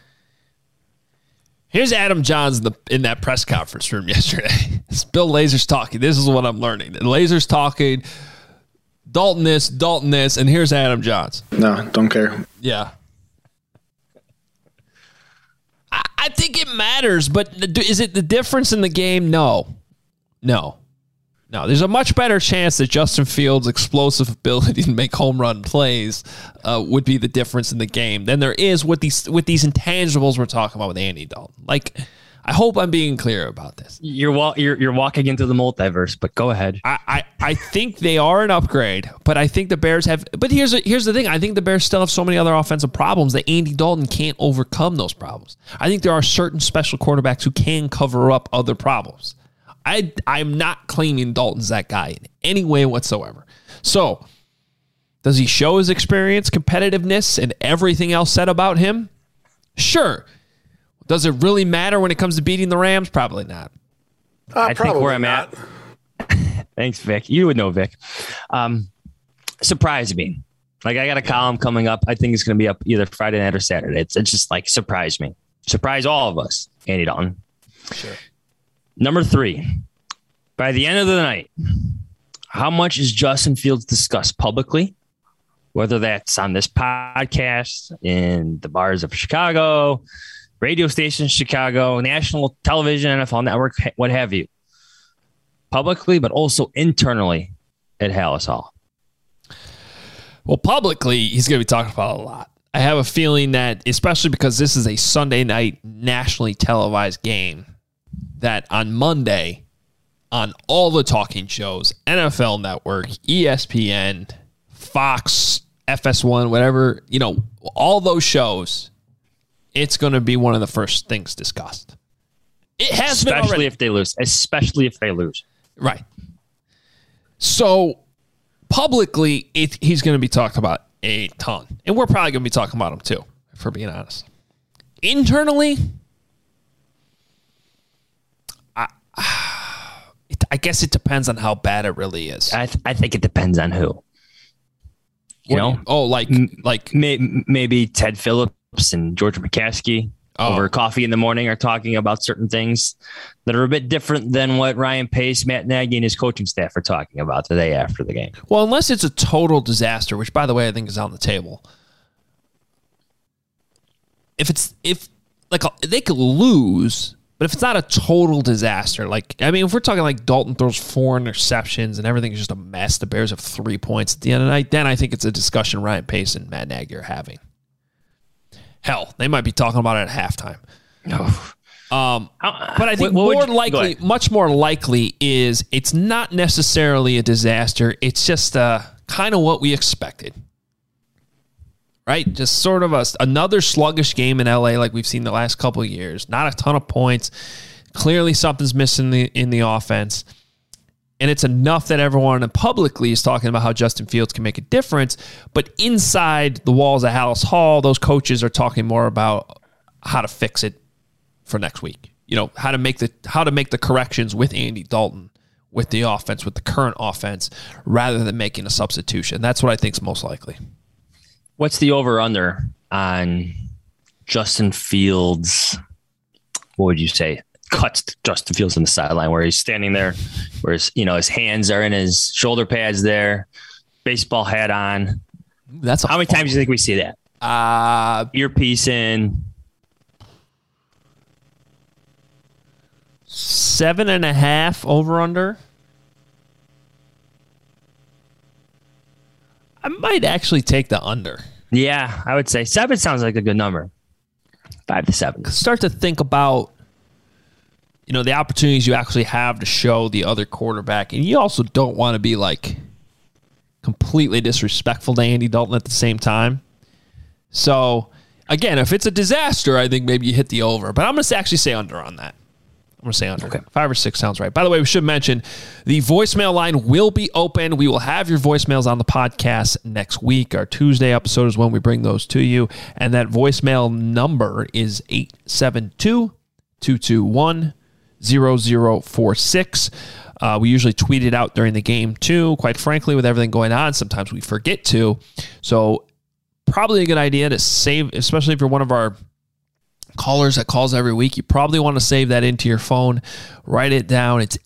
E: Here's Adam Johns in that press conference room yesterday. Bill Lazor's talking. This is what I'm learning. Lazor's talking, Dalton this, and here's Adam Johns.
I: No, don't care.
E: Yeah. I think it matters, but is it the difference in the game? No. There's a much better chance that Justin Fields' explosive ability to make home run plays would be the difference in the game than there is with these intangibles we're talking about with Andy Dalton. Like, I hope I'm being clear about this.
G: You're walking into the multiverse, but go ahead.
E: I think they are an upgrade, but I think the Bears have. But here's the thing: I think the Bears still have so many other offensive problems that Andy Dalton can't overcome those problems. I think there are certain special quarterbacks who can cover up other problems. I'm not claiming Dalton's that guy in any way whatsoever. So, does he show his experience, competitiveness, and everything else said about him? Sure. Does it really matter when it comes to beating the Rams? Probably not.
G: I think where I'm at. Thanks, Vic. You would know, Vic. Surprise me. Like, I got a column coming up. I think it's going to be up either Friday night or Saturday. It's just like, surprise me. Surprise all of us, Andy Dalton.
E: Sure.
G: Number 3, by the end of the night, how much is Justin Fields discussed publicly, whether that's on this podcast, in the bars of Chicago, radio stations, Chicago, national television, NFL Network, what have you, publicly, but also internally at Halas Hall?
E: Well, publicly, he's going to be talking about a lot. I have a feeling that, especially because this is a Sunday night nationally televised game, that on Monday, on all the talking shows, NFL Network, ESPN, Fox, FS1, whatever, all those shows, it's going to be one of the first things discussed. It has been already.
G: Especially if they lose.
E: Right. So publicly, he's going to be talked about a ton. And we're probably going to be talking about him too, if we're being honest. Internally, I guess it depends on how bad it really is.
G: I think it depends on who. Maybe Ted Phillips and George McCaskey over coffee in the morning are talking about certain things that are a bit different than what Ryan Pace, Matt Nagy, and his coaching staff are talking about the day after the game.
E: Well, unless it's a total disaster, which, by the way, I think is on the table. If they could lose, but if it's not a total disaster, if we're talking like Dalton throws 4 interceptions and everything is just a mess, the Bears have 3 points at the end of the night, then I think it's a discussion Ryan Pace and Matt Nagy are having. Hell, they might be talking about it at halftime. But I think much more likely is it's not necessarily a disaster. It's just kind of what we expected. Right? Just sort of another sluggish game in LA like we've seen the last couple of years. Not a ton of points. Clearly something's missing in the offense. And it's enough that everyone publicly is talking about how Justin Fields can make a difference. But inside the walls of Hallis Hall, those coaches are talking more about how to fix it for next week. How to make the corrections with Andy Dalton, with the offense, with the current offense, rather than making a substitution. That's what I think is most likely.
G: What's the over-under on Justin Fields? What would you say? Cuts Justin Fields on the sideline where he's standing there, where his hands are in his shoulder pads there, baseball hat on. How many times do you think we see that? Earpiece in.
E: 7.5 over-under. I might actually take the under.
G: Yeah, I would say 7 sounds like a good number. 5 to 7.
E: Start to think about the opportunities you actually have to show the other quarterback. And you also don't want to be completely disrespectful to Andy Dalton at the same time. So, again, if it's a disaster, I think maybe you hit the over. But I'm going to actually say under on that. I'm going to say under. Okay. 5 or 6 sounds right. By the way, we should mention the voicemail line will be open. We will have your voicemails on the podcast next week. Our Tuesday episode is when we bring those to you. And that voicemail number is 872-221-0046. We usually tweet it out during the game, too. Quite frankly, with everything going on, sometimes we forget to. So probably a good idea to save, especially if you're one of our callers that calls every week. You probably want to save that into your phone. Write it down. It's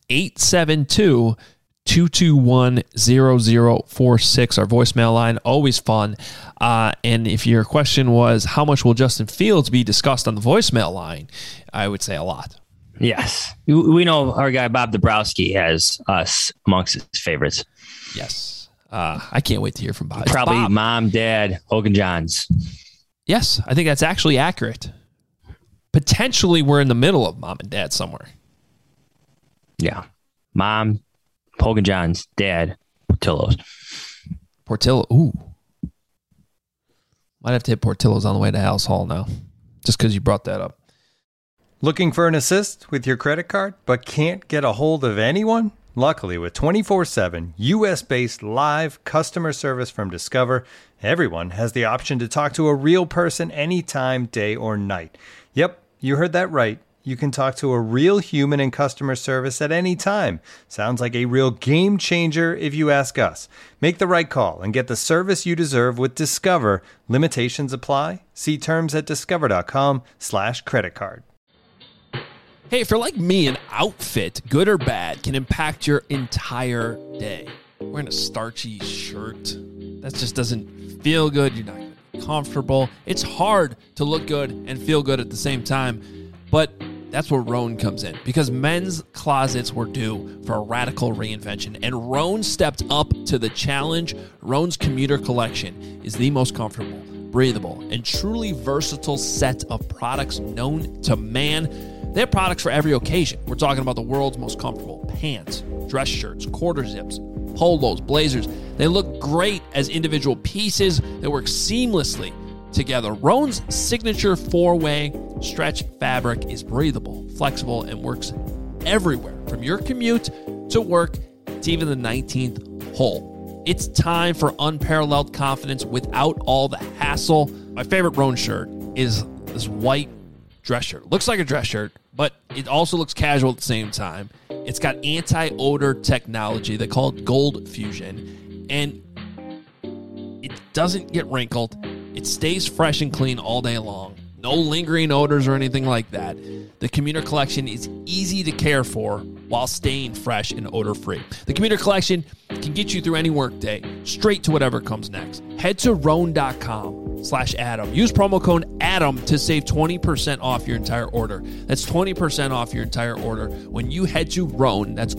E: 872-221-0046, our voicemail line. Always fun. And if your question was, how much will Justin Fields be discussed on the voicemail line? I would say a lot.
G: Yes. We know our guy Bob Dabrowski has us amongst his favorites.
E: Yes. I can't wait to hear from Bob.
G: Probably
E: Bob.
G: Mom, Dad, Hogan Johns.
E: Yes, I think that's actually accurate. Potentially, we're in the middle of Mom and Dad somewhere.
G: Yeah. Mom, Hogan Johns, Dad, Portillo's.
E: Ooh. Might have to hit Portillo's on the way to Hallis Hall now, just because you brought that up.
A: Looking for an assist with your credit card, but can't get a hold of anyone? Luckily, with 24/7 U.S.-based live customer service from Discover, everyone has the option to talk to a real person anytime, day or night. Yep, you heard that right. You can talk to a real human in customer service at any time. Sounds like a real game changer if you ask us. Make the right call and get the service you deserve with Discover. Limitations apply. See terms at discover.com/creditcard.
E: Hey, if you're like me, an outfit, good or bad, can impact your entire day. Wearing a starchy shirt, that just doesn't feel good. You're not comfortable. It's hard to look good and feel good at the same time. But that's where Rhone comes in, because men's closets were due for a radical reinvention, and Rhone stepped up to the challenge. Rhone's Commuter Collection is the most comfortable, breathable, and truly versatile set of products known to man. They have products for every occasion. We're talking about the world's most comfortable pants, dress shirts, quarter zips, polos, blazers. They look great as individual pieces that work seamlessly together. Roan's signature 4-way stretch fabric is breathable, flexible, and works everywhere, from your commute to work to even the 19th hole. It's time for unparalleled confidence without all the hassle. My favorite Roan shirt is this white dress shirt. Looks like a dress shirt, but it also looks casual at the same time. It's got anti-odor technology. They call it Gold Fusion, and it doesn't get wrinkled. It stays fresh and clean all day long. No lingering odors or anything like that. The Commuter Collection is easy to care for while staying fresh and odor-free. The Commuter Collection can get you through any workday, straight to whatever comes next. Head to Roan.com/Adam. Use promo code ADAM to save 20% off your entire order. That's 20% off your entire order when you head to Roan. That's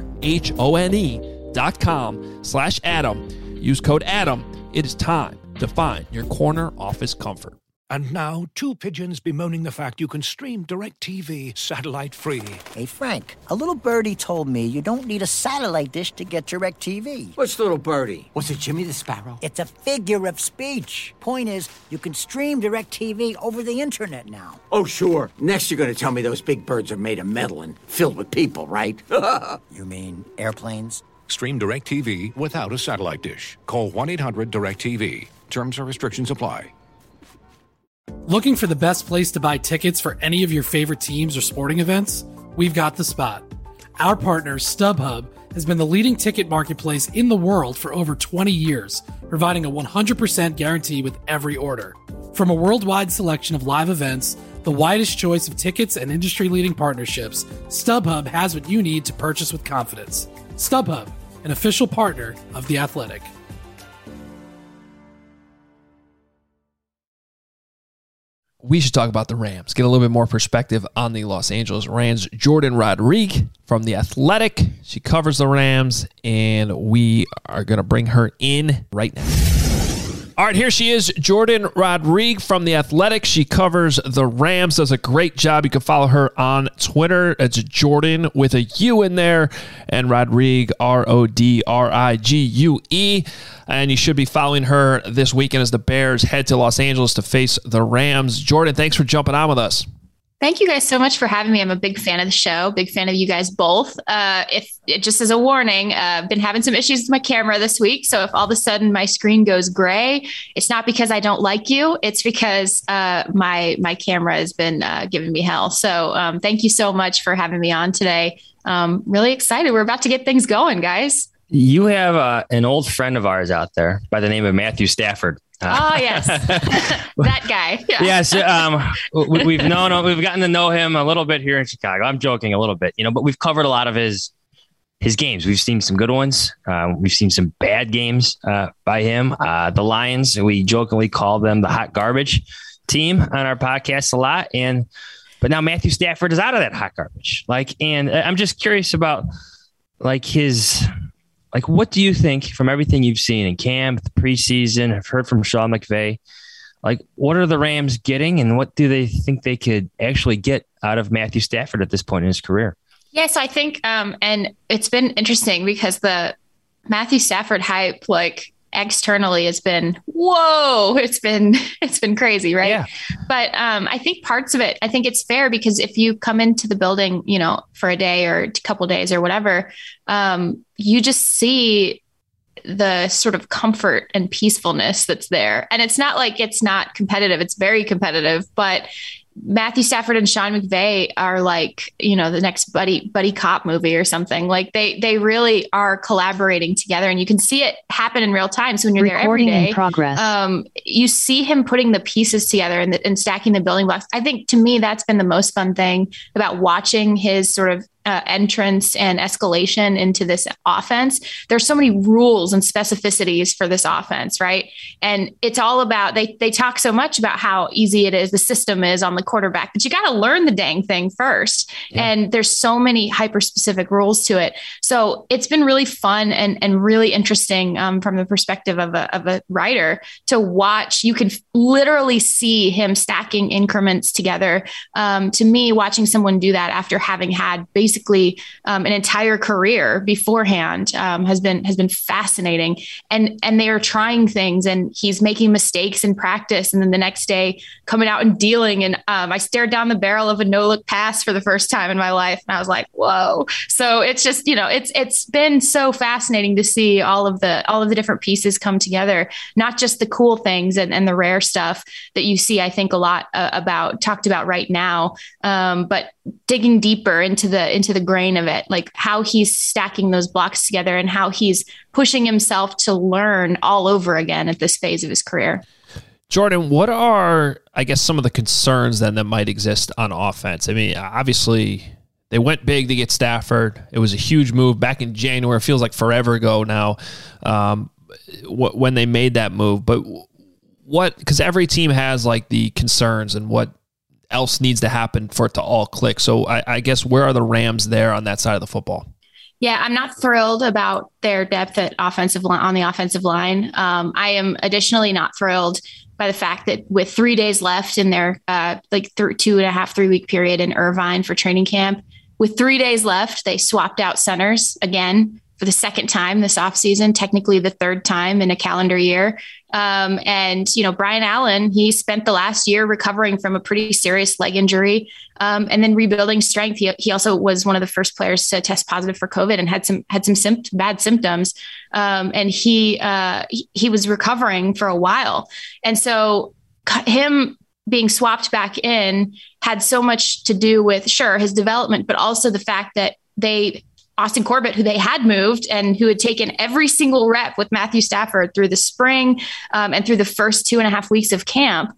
E: RHONE.com/Adam. Use code ADAM. It is time to find your corner office comfort.
H: And now, two pigeons bemoaning the fact you can stream DirecTV satellite-free.
I: Hey, Frank, a little birdie told me you don't need a satellite dish to get DirecTV.
J: Which little birdie? Was it Jimmy the Sparrow?
I: It's a figure of speech. Point is, you can stream DirecTV over the internet now.
J: Oh, sure. Next you're going to tell me those big birds are made of metal and filled with people, right?
I: You mean airplanes?
H: Stream DirecTV without a satellite dish. Call 1-800-DirecTV. Terms and restrictions apply.
K: Looking for the best place to buy tickets for any of your favorite teams or sporting events? We've got the spot. Our partner, StubHub, has been the leading ticket marketplace in the world for over 20 years, providing a 100% guarantee with every order. From a worldwide selection of live events, the widest choice of tickets, and industry-leading partnerships, StubHub has what you need to purchase with confidence. StubHub, an official partner of The Athletic.
E: We should talk about the Rams, get a little bit more perspective on the Los Angeles Rams. Jordan Rodriguez from The Athletic. She covers the Rams, and we are going to bring her in right now. All right, here she is, Jordan Rodriguez from The Athletic. She covers the Rams, does a great job. You can follow her on Twitter. It's Jordan with a U in there, and Rodriguez, Rodrigue. And you should be following her this weekend as the Bears head to Los Angeles to face the Rams. Jordan, thanks for jumping on with us.
L: Thank you guys so much for having me. I'm a big fan of the show, big fan of you guys both. Just as a warning, I've been having some issues with my camera this week. So if all of a sudden my screen goes gray, it's not because I don't like you. It's because my camera has been giving me hell. So thank you so much for having me on today. Really excited. We're about to get things going, guys.
G: You have an old friend of ours out there by the name of Matthew Stafford.
L: Oh, yes. That guy. Yeah.
G: Yes. We've gotten to know him a little bit here in Chicago. I'm joking a little bit, but we've covered a lot of his games. We've seen some good ones. We've seen some bad games by him. The Lions, we jokingly call them the hot garbage team on our podcast a lot. But now Matthew Stafford is out of that hot garbage. And I'm just curious about what do you think from everything you've seen in camp, the preseason? I've heard from Sean McVay. What are the Rams getting, and what do they think they could actually get out of Matthew Stafford at this point in his career?
L: Yes, I think, and it's been interesting because the Matthew Stafford hype, externally has been, whoa, it's been crazy, right? Yeah. But I think parts of it, I think it's fair because if you come into the building, for a day or a couple of days or whatever, you just see the sort of comfort and peacefulness that's there. And it's not like it's not competitive. It's very competitive, but Matthew Stafford and Sean McVay are the next buddy cop movie or something. They really are collaborating together, and you can see it happen in real time. So when you're there every day, in progress. You see him putting the pieces together and stacking the building blocks. I think to me, that's been the most fun thing about watching his sort of entrance and escalation into this offense. There's so many rules and specificities for this offense, right? And it's all about, they talk so much about how easy it is, the system is on the quarterback, but you got to learn the dang thing first. Yeah. And there's so many hyper specific rules to it. So it's been really fun and really interesting from the perspective of a writer to watch. You can literally see him stacking increments together. To me, watching someone do that after having had basically an entire career beforehand has been fascinating. And they are trying things, and he's making mistakes in practice, and then the next day coming out and dealing. And I stared down the barrel of a no-look pass for the first time in my life, and I was like, whoa. So it's just, it's been so fascinating to see all of the different pieces come together, not just the cool things and the rare stuff that you see, I think, a lot talked about right now, but digging deeper into the grain of it, like how he's stacking those blocks together and how he's pushing himself to learn all over again at this phase of his career.
E: Jordan, what are, I guess, some of the concerns then that might exist on offense? I mean, obviously they went big to get Stafford. It was a huge move back in January. It feels like forever ago now when they made that move. But because every team has like the concerns and what else needs to happen for it to all click. So I guess where are the Rams there on that side of the football?
L: Yeah, I'm not thrilled about their depth on the offensive line. I am additionally not thrilled by the fact that with 3 days left in their 2.5-3 week period in Irvine for training camp, with 3 days left, they swapped out centers again for the second time this offseason, technically the third time in a calendar year. And Brian Allen, he spent the last year recovering from a pretty serious leg injury and then rebuilding strength. He also was one of the first players to test positive for COVID and had some bad symptoms. And he was recovering for a while. And so him being swapped back in had so much to do with, sure, his development, but also the fact that Austin Corbett, who they had moved and who had taken every single rep with Matthew Stafford through the spring and through the first 2.5 weeks of camp,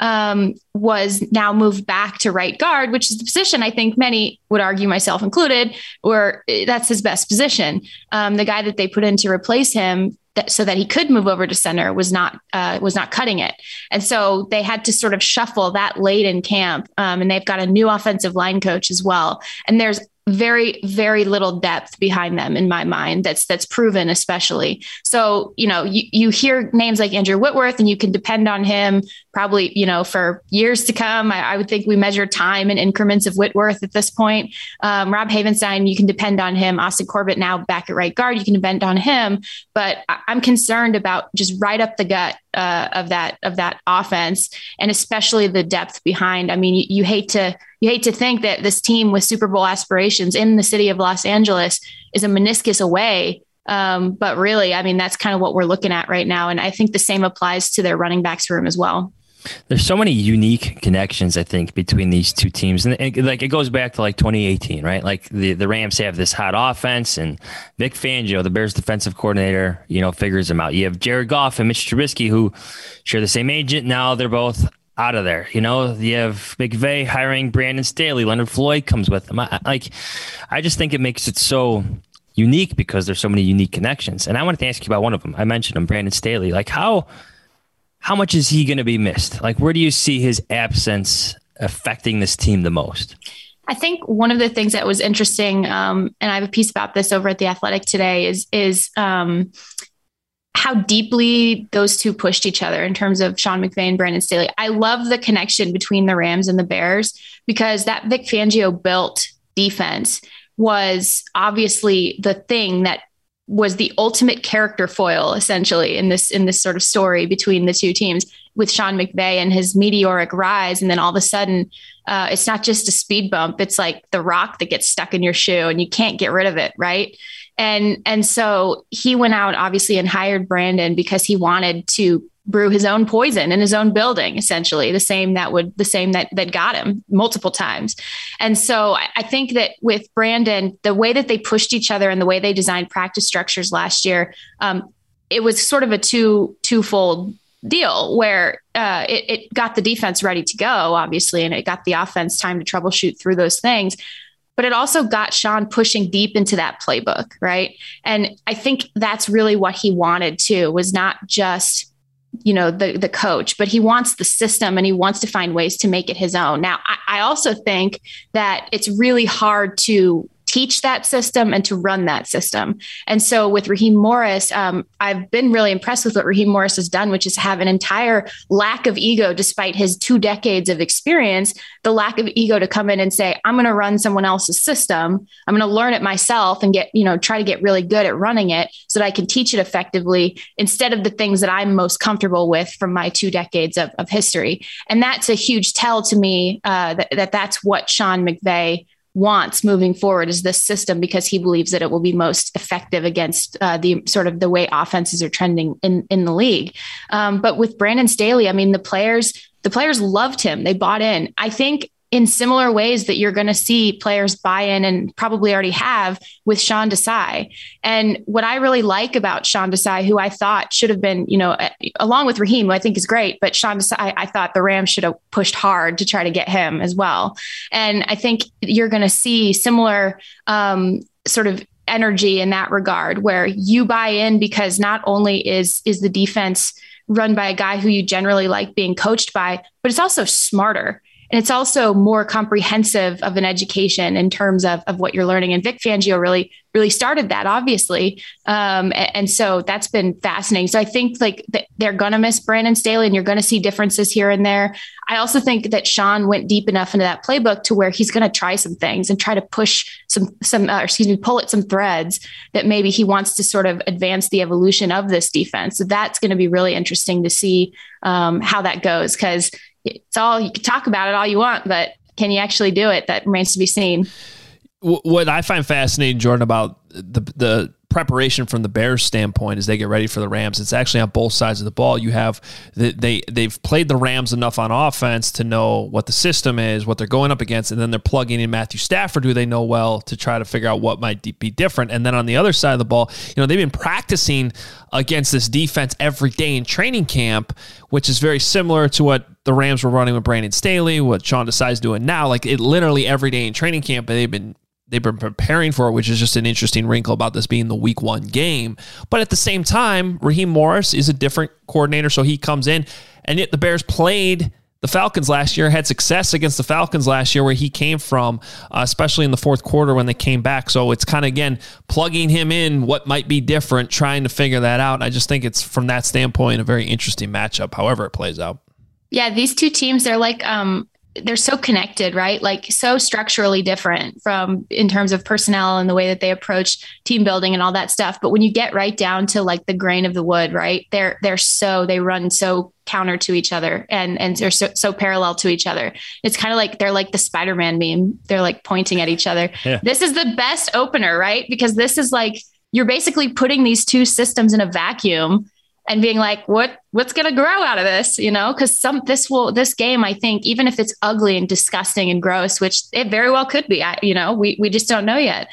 L: was now moved back to right guard, which is the position I think many would argue, myself included, where that's his best position. The guy that they put in to replace him so that he could move over to center was not cutting it. And so they had to sort of shuffle that late in camp. And they've got a new offensive line coach as well. And there's very, very little depth behind them in my mind. That's proven, especially. So, you hear names like Andrew Whitworth and you can depend on him probably, for years to come. I would think we measure time in increments of Whitworth at this point. Rob Havenstein, you can depend on him. Austin Corbett now back at right guard, you can depend on him. But I'm concerned about just right up the gut of that offense, and especially the depth behind. I mean, you hate to think that this team with Super Bowl aspirations in the city of Los Angeles is a meniscus away. But really, I mean, that's kind of what we're looking at right now. And I think the same applies to their running backs room as well.
G: There's so many unique connections, I think, between these two teams. And it goes back to 2018, right? Like the Rams have this hot offense, and Vic Fangio, the Bears defensive coordinator, figures them out. You have Jared Goff and Mitch Trubisky, who share the same agent. Now they're both out of there. You have McVay hiring Brandon Staley. Leonard Floyd comes with them. I just think it makes it so unique because there's so many unique connections. And I wanted to ask you about one of them. I mentioned him, Brandon Staley. How much is he going to be missed? Where do you see his absence affecting this team the most?
L: I think one of the things that was interesting, and I have a piece about this over at The Athletic today, is how deeply those two pushed each other in terms of Sean McVay and Brandon Staley. I love the connection between the Rams and the Bears because that Vic Fangio built defense was obviously the thing that was the ultimate character foil, essentially, in this sort of story between the two teams, with Sean McVay and his meteoric rise. And then all of a sudden, it's not just a speed bump. It's like the rock that gets stuck in your shoe and you can't get rid of it. Right. And so he went out, obviously, and hired Brandon because he wanted to brew his own poison in his own building, essentially the same that got him multiple times. And so I think that with Brandon, the way that they pushed each other and the way they designed practice structures last year, it was sort of a twofold deal where it got the defense ready to go, obviously, and it got the offense time to troubleshoot through those things. but it also got Sean pushing deep into that playbook, right? And I think that's really what he wanted too, was not just, the coach, but he wants the system and he wants to find ways to make it his own. Now, I also think that it's really hard to teach that system and to run that system. And so with Raheem Morris, I've been really impressed with what Raheem Morris has done, which is have an entire lack of ego, despite his 2 decades of experience, the lack of ego to come in and say, I'm going to run someone else's system. I'm going to learn it myself and try to get really good at running it so that I can teach it effectively instead of the things that I'm most comfortable with from my 2 decades of history. And that's a huge tell to me that's what Sean McVay wants moving forward, is this system, because he believes that it will be most effective against the way offenses are trending in the league. But with Brandon Staley, I mean, the players loved him. They bought in. I think in similar ways that you're going to see players buy in, and probably already have, with Sean Desai. And what I really like about Sean Desai, who I thought should have been, along with Raheem, who I think is great, but Sean Desai, I thought the Rams should have pushed hard to try to get him as well. And I think you're going to see similar sort of energy in that regard, where you buy in because not only is the defense run by a guy who you generally like being coached by, but it's also smarter. And it's also more comprehensive of an education in terms of what you're learning. And Vic Fangio really, really started that, obviously. And so that's been fascinating. So I think they're going to miss Brandon Staley, and you're going to see differences here and there. I also think that Sean went deep enough into that playbook to where he's going to try some things and try to push pull at some threads that maybe he wants to sort of advance the evolution of this defense. So that's going to be really interesting to see how that goes, because it's all, you can talk about it all you want, but can you actually do it? That remains to be seen.
E: What I find fascinating, Jordan, about the preparation from the Bears standpoint as they get ready for the Rams, it's actually on both sides of the ball. You have they've played the Rams enough on offense to know what the system is, what they're going up against, and then they're plugging in Matthew Stafford, who they know well, to try to figure out what might be different. And then on the other side of the ball, they've been practicing against this defense every day in training camp, which is very similar to what the Rams were running with Brandon Staley, what Sean Desai's doing now. Like, it literally every day in training camp, they've been preparing for it, which is just an interesting wrinkle about this being the week 1 game. But at the same time, Raheem Morris is a different coordinator, so he comes in, and yet the Bears played the Falcons last year, had success against the Falcons last year, where he came from, especially in the fourth quarter when they came back. So it's kind of, again, plugging him in what might be different, trying to figure that out. And I just think it's, from that standpoint, a very interesting matchup, however it plays out.
L: Yeah, these two teams, they're like, they're so connected, right? Like, so structurally different in terms of personnel and the way that they approach team building and all that stuff. But when you get right down to like the grain of the wood, right, they run so counter to each other and they're so parallel to each other. It's kind of like they're like the Spider-Man meme. They're like pointing at each other. Yeah. This is the best opener, right? Because this is like, you're basically putting these two systems in a vacuum and being like, what's going to grow out of this? Because this game, I think, even if it's ugly and disgusting and gross, which it very well could be, we just don't know yet.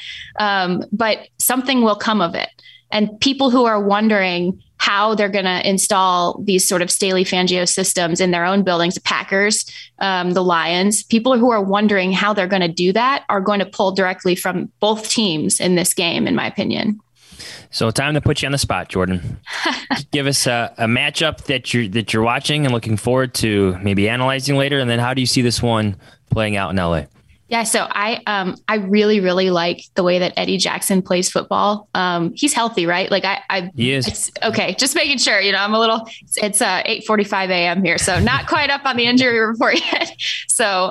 L: But something will come of it. And people who are wondering how they're going to install these sort of Staley Fangio systems in their own buildings, the Packers, the Lions, people who are wondering how they're going to do that are going to pull directly from both teams in this game, in my opinion.
G: So time to put you on the spot, Jordan. Give us a matchup that you're watching and looking forward to maybe analyzing later. And then how do you see this one playing out in LA?
L: Yeah, so I really, really like the way that Eddie Jackson plays football. He's healthy, right? Like
G: he is.
L: Okay, just making sure, I'm a little, it's 8:45 a.m. here, so not quite up on the injury report yet. So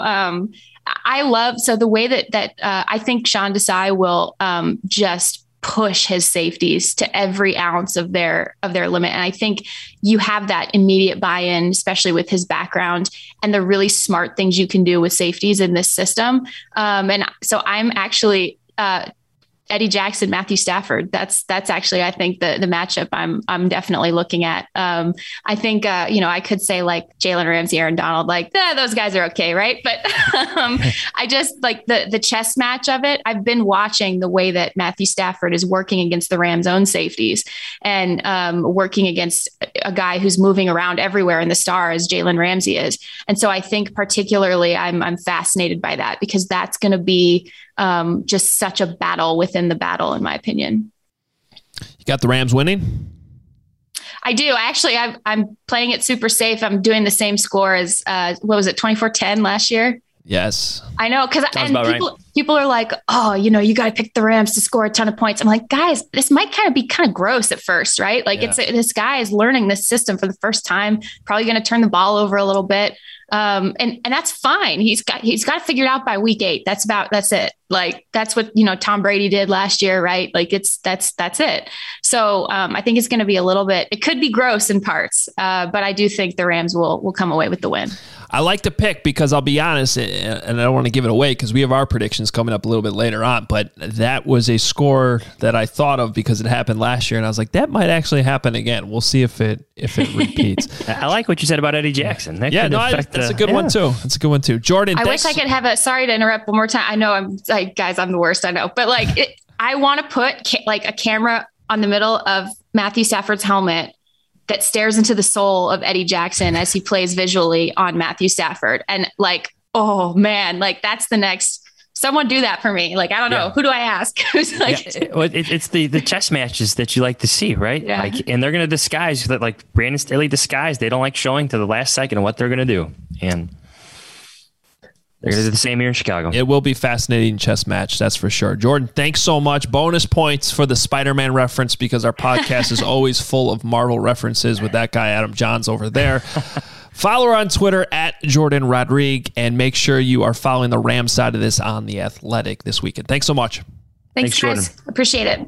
L: I love, the way that I think Sean Desai will just push his safeties to every ounce of their limit. And I think you have that immediate buy-in, especially with his background and the really smart things you can do with safeties in this system. And so I'm actually Eddie Jackson, Matthew Stafford. That's actually, I think, the matchup I'm definitely looking at. I think, I could say like Jalen Ramsey, Aaron Donald, like those guys are okay. Right. But I just like the chess match of it. I've been watching the way that Matthew Stafford is working against the Rams' own safeties and working against a guy who's moving around everywhere in the star as Jalen Ramsey is. And so I think particularly I'm fascinated by that, because that's going to be just such a battle within the battle, in my opinion.
E: You got the Rams winning?
L: I do. Actually, I'm playing it super safe. I'm doing the same score as, what was it, 24-10 last year?
E: Yes.
L: I know. Because people are like, oh, you got to pick the Rams to score a ton of points. I'm like, guys, this might be kind of gross at first, right? Like this guy is learning this system for the first time, probably going to turn the ball over a little bit. And that's fine. He's got to figure it out by week 8. That's it. Like, that's what, Tom Brady did last year, right? Like that's it. So, I think it's going to be a little bit, it could be gross in parts. But I do think the Rams will come away with the win.
E: I like to pick because I'll be honest, and I don't want to give it away because we have our predictions coming up a little bit later on, but that was a score that I thought of because it happened last year, and I was like, that might actually happen again. We'll see if it repeats.
G: I like what you said about Eddie Jackson. That's
E: a good one too. That's a good one too. Jordan,
L: I wish I could have sorry to interrupt one more time. I know I'm like, guys, I'm the worst, I know, but I want to put a camera on the middle of Matthew Stafford's helmet that stares into the soul of Eddie Jackson as he plays visually on Matthew Stafford. And oh man, that's the next, someone do that for me. I don't know. Who do I ask? Who's
G: it's the chess matches that you like to see, right?
L: Yeah.
G: And they're going to disguise that, Brandon Staley disguised. They don't like showing to the last second of what they're going to do. And they're going to do the same here in Chicago.
E: It will be fascinating chess match, that's for sure. Jordan, thanks so much. Bonus points for the Spider-Man reference because our podcast is always full of Marvel references with that guy Adam Johns over there. Follow her on Twitter at Jordan Rodrigue, and make sure you are following the Rams side of this on The Athletic this weekend. Thanks so much.
L: Thanks guys. Jordan. Appreciate it.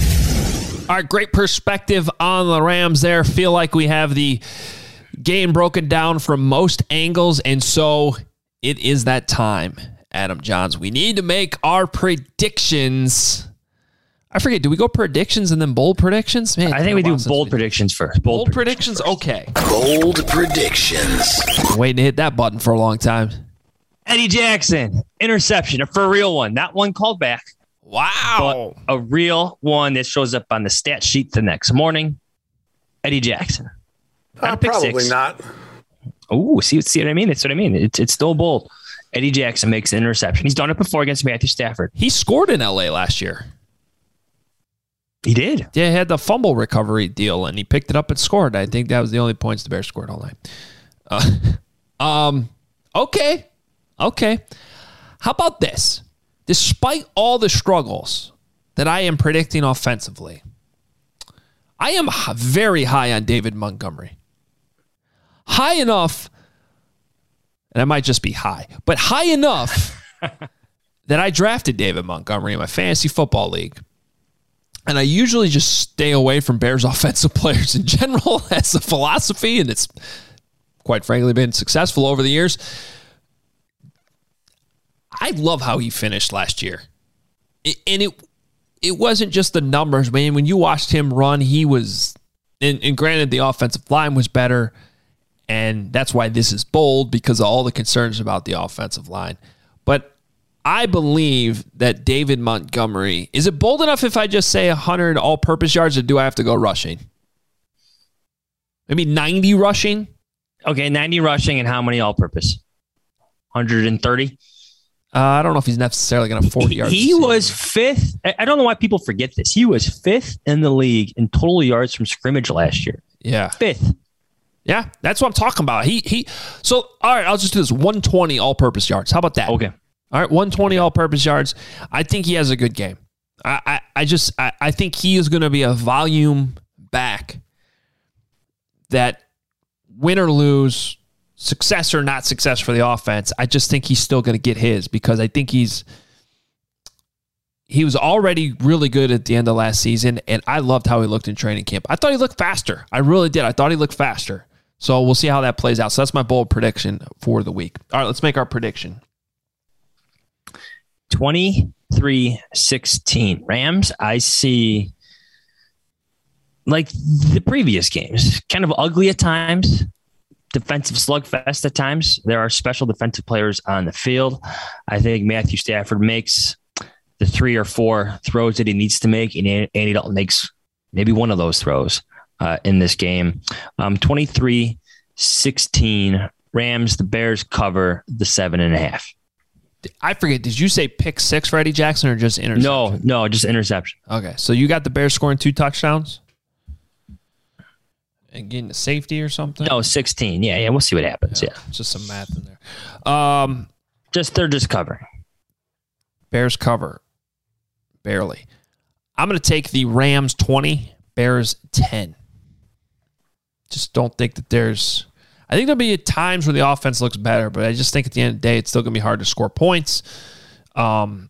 E: All right, great perspective on the Rams there. Feel like we have the game broken down from most angles, and so it is that time, Adam Johns. We need to make our predictions. I forget, do we go predictions and then bold predictions? Man,
G: I think we do bold predictions first.
E: Bold predictions? Okay.
C: Bold predictions.
E: I'm waiting to hit that button for a long time.
G: Eddie Jackson, interception, for a real one. Not one called back.
E: Wow.
G: But a real one that shows up on the stat sheet the next morning. Eddie Jackson.
M: Probably not.
G: Oh, see what I mean? That's what I mean. It's still bold. Eddie Jackson makes an interception. He's done it before against Matthew Stafford.
E: He scored in LA last year.
G: He did.
E: Yeah, he had the fumble recovery deal, and he picked it up and scored. I think that was the only points the Bears scored all night. Okay. How about this? Despite all the struggles that I am predicting offensively, I am very high on David Montgomery. High enough, and I might just be high, but high enough that I drafted David Montgomery in my fantasy football league. And I usually just stay away from Bears offensive players in general as a philosophy, and it's quite frankly been successful over the years. I love how he finished last year. And it wasn't just the numbers, man. When you watched him run, he was, and granted the offensive line was better, and that's why this is bold, because of all the concerns about the offensive line. But I believe that David Montgomery, is it bold enough if I just say 100 all-purpose yards, or do I have to go rushing? Maybe 90 rushing?
G: Okay, 90 rushing, and how many all-purpose? 130?
E: I don't know if he's necessarily going to have 40 yards.
G: He was fifth. I don't know why people forget this. He was fifth in the league in total yards from scrimmage last year.
E: Yeah.
G: Fifth.
E: Yeah, that's what I'm talking about. So, all right, I'll just do this. 120 all-purpose yards. How about that?
G: Okay.
E: All right, 120 all-purpose yards. I think he has a good game. I think he is going to be a volume back that win or lose, success or not success for the offense, I just think he's still going to get his, because I think he was already really good at the end of last season, and I loved how he looked in training camp. I thought he looked faster. I really did. I thought he looked faster. So we'll see how that plays out. So that's my bold prediction for the week. All right, let's make our prediction.
G: 23-16. Rams, I see, like the previous games, kind of ugly at times, defensive slugfest at times. There are special defensive players on the field. I think Matthew Stafford makes the 3 or 4 throws that he needs to make, and Andy Dalton makes maybe one of those throws in this game. 23-16. Rams, the Bears cover the 7.5.
E: I forget, did you say pick 6 for Eddie Jackson or just interception?
G: No, just interception.
E: Okay, so you got the Bears scoring 2 touchdowns? And getting the safety or something?
G: No, 16. Yeah, we'll see what happens. Yeah.
E: Just some math in there.
G: They're just covering.
E: Bears cover. Barely. I'm going to take the Rams 20, Bears 10. Just don't think that I think there'll be times where the offense looks better, but I just think at the end of the day, it's still going to be hard to score points. Although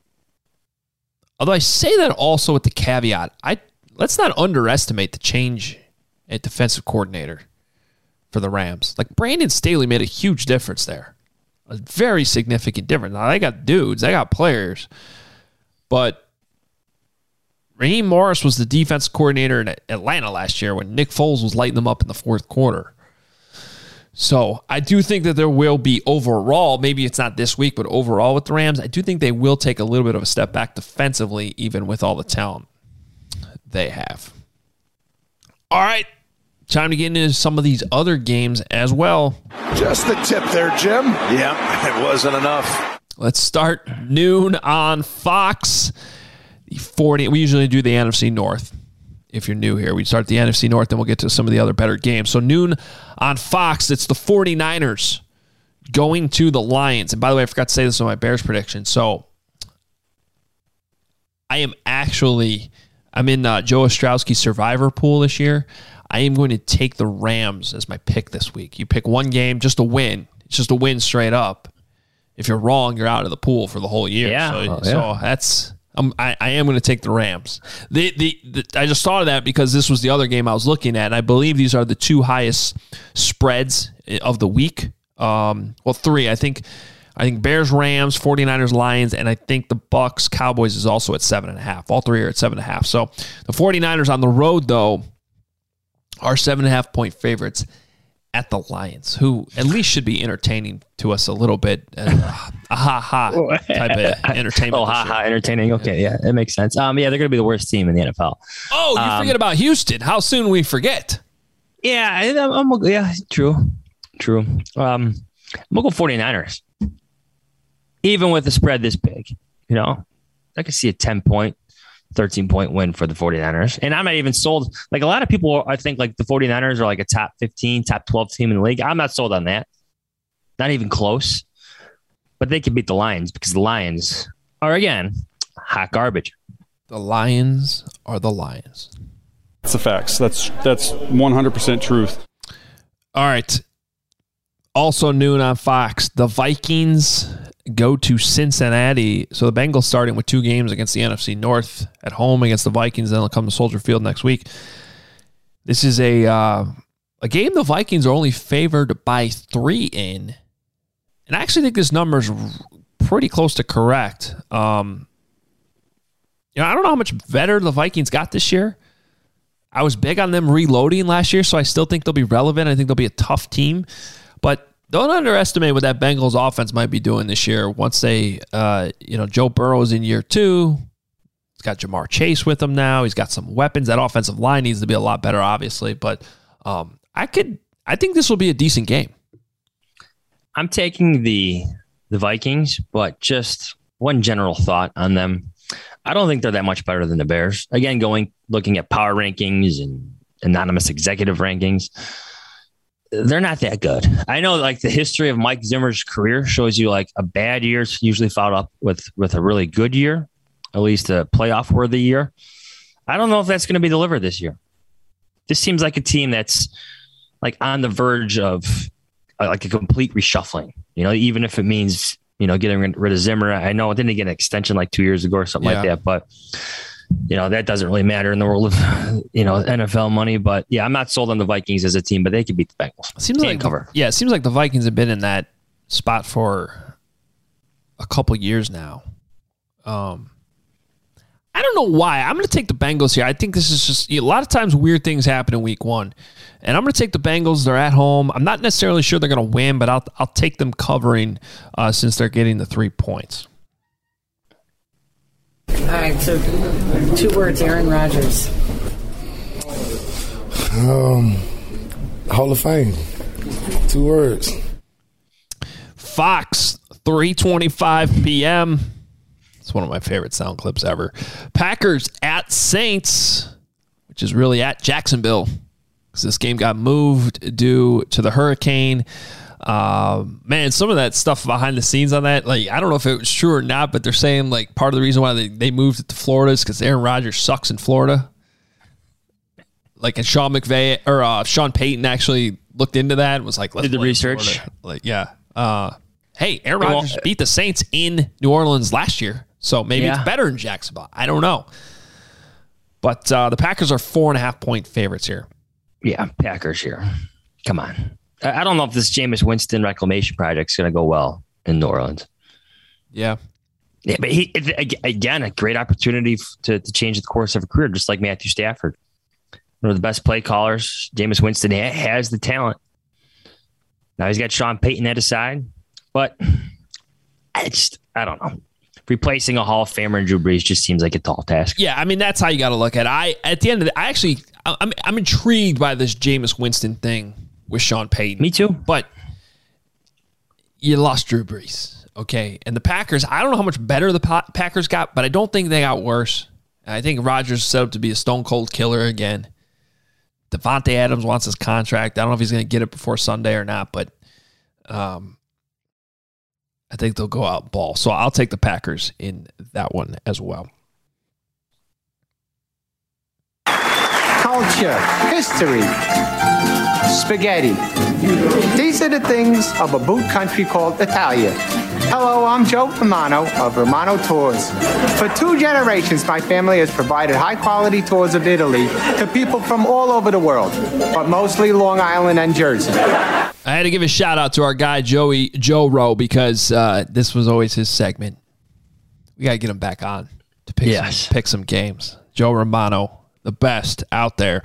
E: I say that also with the caveat, let's not underestimate the change at defensive coordinator for the Rams. Like, Brandon Staley made a huge difference there. A very significant difference. Now, they got dudes, they got players, but Raheem Morris was the defensive coordinator in Atlanta last year when Nick Foles was lighting them up in the fourth quarter. So I do think that there will be overall, maybe it's not this week, but overall with the Rams, I do think they will take a little bit of a step back defensively, even with all the talent they have. All right, time to get into some of these other games as well.
M: Just the tip there, Jim. Yeah, it wasn't enough.
E: Let's start noon on Fox. We usually do the NFC North. If you're new here, we start the NFC North, then we'll get to some of the other better games. So noon on Fox, it's the 49ers going to the Lions. And by the way, I forgot to say this on my Bears prediction. So I'm in Joe Ostrowski's Survivor pool this year. I am going to take the Rams as my pick this week. You pick one game, just a win. It's just a win straight up. If you're wrong, you're out of the pool for the whole year.
G: Yeah.
E: So that's... I am going to take the Rams. I just thought of that because this was the other game I was looking at, and I believe these are the 2 highest spreads of the week. 3. I think Bears, Rams, 49ers, Lions, and I think the Bucks, Cowboys is also at 7.5. All 3 are at 7.5. So the 49ers on the road, though, are 7.5-point favorites at the Lions, who at least should be entertaining to us a little bit. A ha-ha type of entertainment.
G: Oh, ha-ha entertaining. Okay, yeah, it makes sense. They're going to be the worst team in the NFL.
E: Oh, you forget about Houston. How soon we forget?
G: Yeah, true. I'm going to go 49ers. Even with the spread this big, I could see a 10-point, 13-point win for the 49ers. And I'm not even sold. Like, a lot of people, I think, like, the 49ers are like a top 15, top 12 team in the league. I'm not sold on that. Not even close. But they can beat the Lions because the Lions are, again, hot garbage.
E: The Lions are the Lions.
N: That's the facts. That's 100% truth.
E: All right. Also noon on Fox, the Vikings go to Cincinnati. So the Bengals starting with 2 games against the NFC North at home against the Vikings. Then they'll come to Soldier Field next week. This is a game the Vikings are only favored by 3 in. And I actually think this number is pretty close to correct. I don't know how much better the Vikings got this year. I was big on them reloading last year, so I still think they'll be relevant. I think they'll be a tough team. But don't underestimate what that Bengals offense might be doing this year once they, Joe Burrow's in year 2. He's got Jamar Chase with him now. He's got some weapons. That offensive line needs to be a lot better, obviously. But I think this will be a decent game.
G: I'm taking the Vikings, but just one general thought on them. I don't think they're that much better than the Bears. Again, looking at power rankings and anonymous executive rankings, they're not that good. I know, like, the history of Mike Zimmer's career shows you, like, a bad year is usually followed up with a really good year, at least a playoff worthy year. I don't know if that's going to be delivered this year. This seems like a team that's, like, on the verge of like a complete reshuffling, even if it means, getting rid of Zimmer. I know it didn't get an extension like 2 years ago or something like that, but that doesn't really matter in the world of, NFL money. But yeah, I'm not sold on the Vikings as a team, but they could beat the Bengals.
E: It seems like the Vikings have been in that spot for a couple years now. I don't know why. I'm going to take the Bengals here. I think this is just a lot of times weird things happen in week 1. And I'm going to take the Bengals. They're at home. I'm not necessarily sure they're going to win, but I'll take them covering since they're getting the 3 points.
O: All right, so 2 words, Aaron Rodgers.
P: Hall of Fame. 2 words.
E: Fox, 3:25 p.m. It's one of my favorite sound clips ever. Packers at Saints, which is really at Jacksonville, because this game got moved due to the hurricane. Man, some of that stuff behind the scenes on that, like, I don't know if it was true or not, but they're saying like part of the reason why they moved it to Florida is because Aaron Rodgers sucks in Florida. Like, and Sean McVay or Sean Payton actually looked into that and was like, let's
G: did the research.
E: Like, yeah. Hey, Aaron Rodgers beat the Saints in New Orleans last year, so maybe it's better in Jacksonville. I don't know. But the Packers are 4.5-point favorites here.
G: Yeah, Packers here. Come on. I don't know if this Jameis Winston reclamation project is going to go well in New Orleans.
E: Yeah.
G: Yeah, but again, a great opportunity to change the course of a career, just like Matthew Stafford. One of the best play callers. Jameis Winston has the talent. Now he's got Sean Payton at his side, but I don't know. Replacing a Hall of Famer in Drew Brees just seems like a tall task.
E: Yeah, I mean, that's how you got to look at it. At the end of I'm intrigued by this Jameis Winston thing with Sean Payton.
G: Me too.
E: But you lost Drew Brees, okay? And the Packers, I don't know how much better the Packers got, but I don't think they got worse. I think Rodgers is set up to be a stone-cold killer again. Devontae Adams wants his contract. I don't know if he's going to get it before Sunday or not, but I think they'll go out ball. So I'll take the Packers in that one as well.
P: Culture, history, spaghetti. These are the things of a boot country called Italia. Hello, I'm Joe Romano of Romano Tours. For 2 generations, my family has provided high-quality tours of Italy to people from all over the world, but mostly Long Island and Jersey.
E: I had to give a shout-out to our guy, Joe Rowe, because this was always his segment. We got to get him back on to pick some games. Joe Romano, the best out there.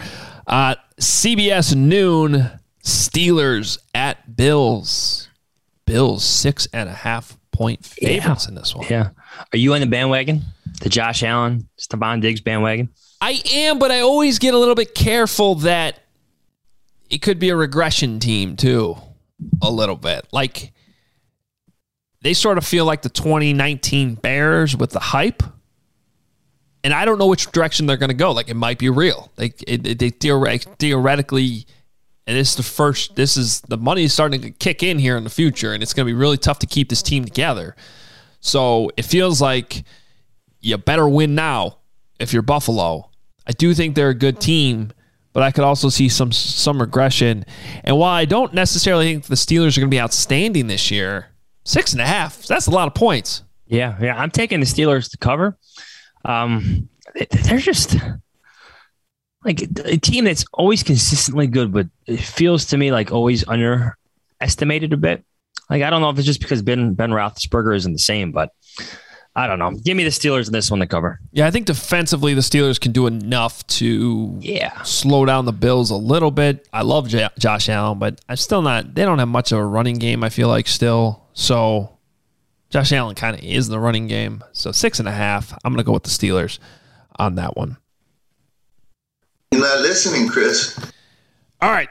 E: CBS noon, Steelers at Bills. Bills 6.5-point favorites in this one.
G: Yeah. Are you on the bandwagon? The Josh Allen, Stephon Diggs bandwagon?
E: I am, but I always get a little bit careful that it could be a regression team too, a little bit. Like, they sort of feel like the 2019 Bears with the hype. And I don't know which direction they're going to go. Like, it might be real. They theoretically, and the money is starting to kick in here in the future, and it's going to be really tough to keep this team together. So it feels like you better win now if you're Buffalo. I do think they're a good team, but I could also see some regression. And while I don't necessarily think the Steelers are going to be outstanding this year, 6.5, that's a lot of points.
G: Yeah. I'm taking the Steelers to cover. They're just like a team that's always consistently good, but it feels to me like always underestimated a bit. Like, I don't know if it's just because Ben Roethlisberger isn't the same, but I don't know. Give me the Steelers in this one to cover.
E: Yeah, I think defensively the Steelers can do enough to slow down the Bills a little bit. I love Josh Allen, but I'm still not. They don't have much of a running game, I feel like, still. So Josh Allen kind of is the running game. So 6.5. I'm going to go with the Steelers on that one.
Q: You're not listening, Chris.
E: All right.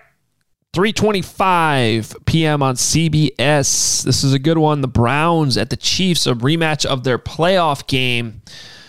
E: 3:25 p.m. on CBS. This is a good one. The Browns at the Chiefs, a rematch of their playoff game.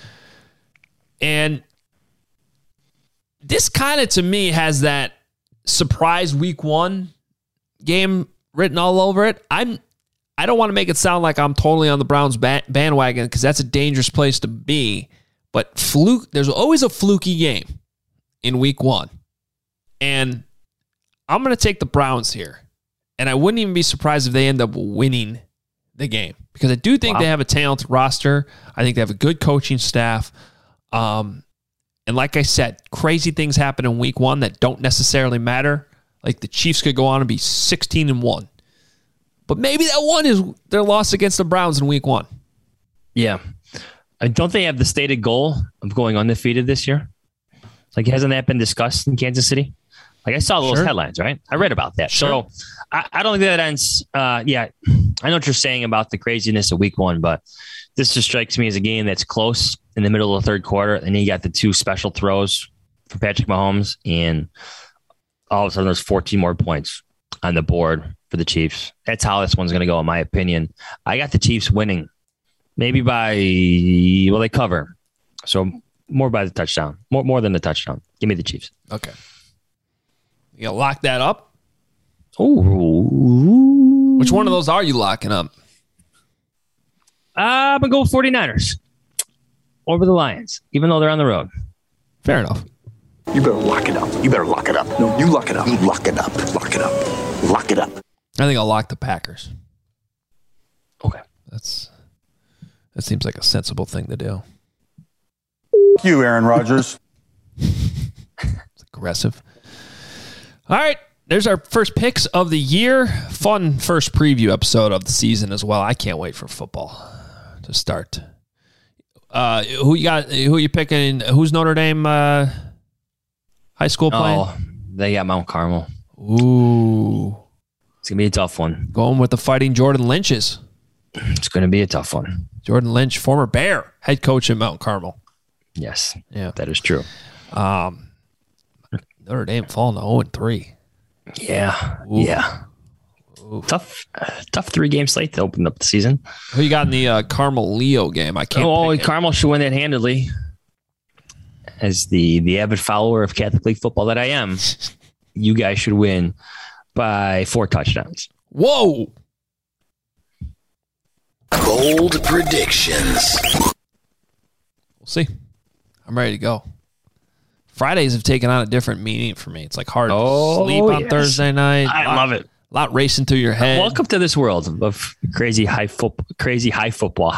E: And this kind of, to me, has that surprise week 1 game written all over it. I don't want to make it sound like I'm totally on the Browns bandwagon, because that's a dangerous place to be. But there's always a fluky game in week 1. And I'm going to take the Browns here. And I wouldn't even be surprised if they end up winning the game, because I do think they have a talented roster. I think they have a good coaching staff. And like I said, crazy things happen in week 1 that don't necessarily matter. Like, the Chiefs could go on and be 16-1. But maybe that one is their loss against the Browns in week 1.
G: Yeah. Don't they have the stated goal of going undefeated this year? Like, hasn't that been discussed in Kansas City? Like, I saw those headlines, right? I read about that. Sure. So I don't think that ends. I know what you're saying about the craziness of week 1, but this just strikes me as a game that's close in the middle of the third quarter. And you got the 2 special throws for Patrick Mahomes, and all of a sudden there's 14 more points on the board. for the Chiefs. That's how this one's going to go, in my opinion. I got the Chiefs winning. Maybe they cover. So more by the touchdown. More than the touchdown. Give me the Chiefs.
E: Okay. You going to lock that up?
G: Ooh.
E: Which one of those are you locking up?
G: I'm going to go 49ers over the Lions, even though they're on the road.
E: Fair enough.
M: You better lock it up. You better lock it up. No, you lock it up. You lock it up. Lock it up. Lock it up.
E: I think I'll lock the Packers.
G: Okay.
E: That seems like a sensible thing to do.
N: You, Aaron Rodgers.
E: It's aggressive. All right. There's our first picks of the year. Fun first preview episode of the season as well. I can't wait for football to start. Who you got? Who you picking? Who's Notre Dame high school playing?
G: Oh, they got Mount Carmel.
E: Ooh.
G: It's going to be a tough one.
E: Going with the Fighting Jordan Lynches.
G: It's going to be a tough one.
E: Jordan Lynch, former Bear, head coach at Mount Carmel.
G: Yes.
E: Yeah.
G: That is true.
E: Notre Dame falling to 0-3.
G: Yeah.
E: Ooh.
G: Yeah. Ooh. Tough 3-game slate to open up the season.
E: Who you got in the Carmel-Leo game? I can't
G: Carmel should win it handedly. As the avid follower of Catholic League football that I am, you guys should win by 4 touchdowns.
E: Whoa!
C: Bold predictions.
E: We'll see. I'm ready to go. Fridays have taken on a different meaning for me. It's like hard to sleep on Thursday night.
G: I love it.
E: A lot racing through your head.
G: Welcome to this world of crazy high football, crazy high school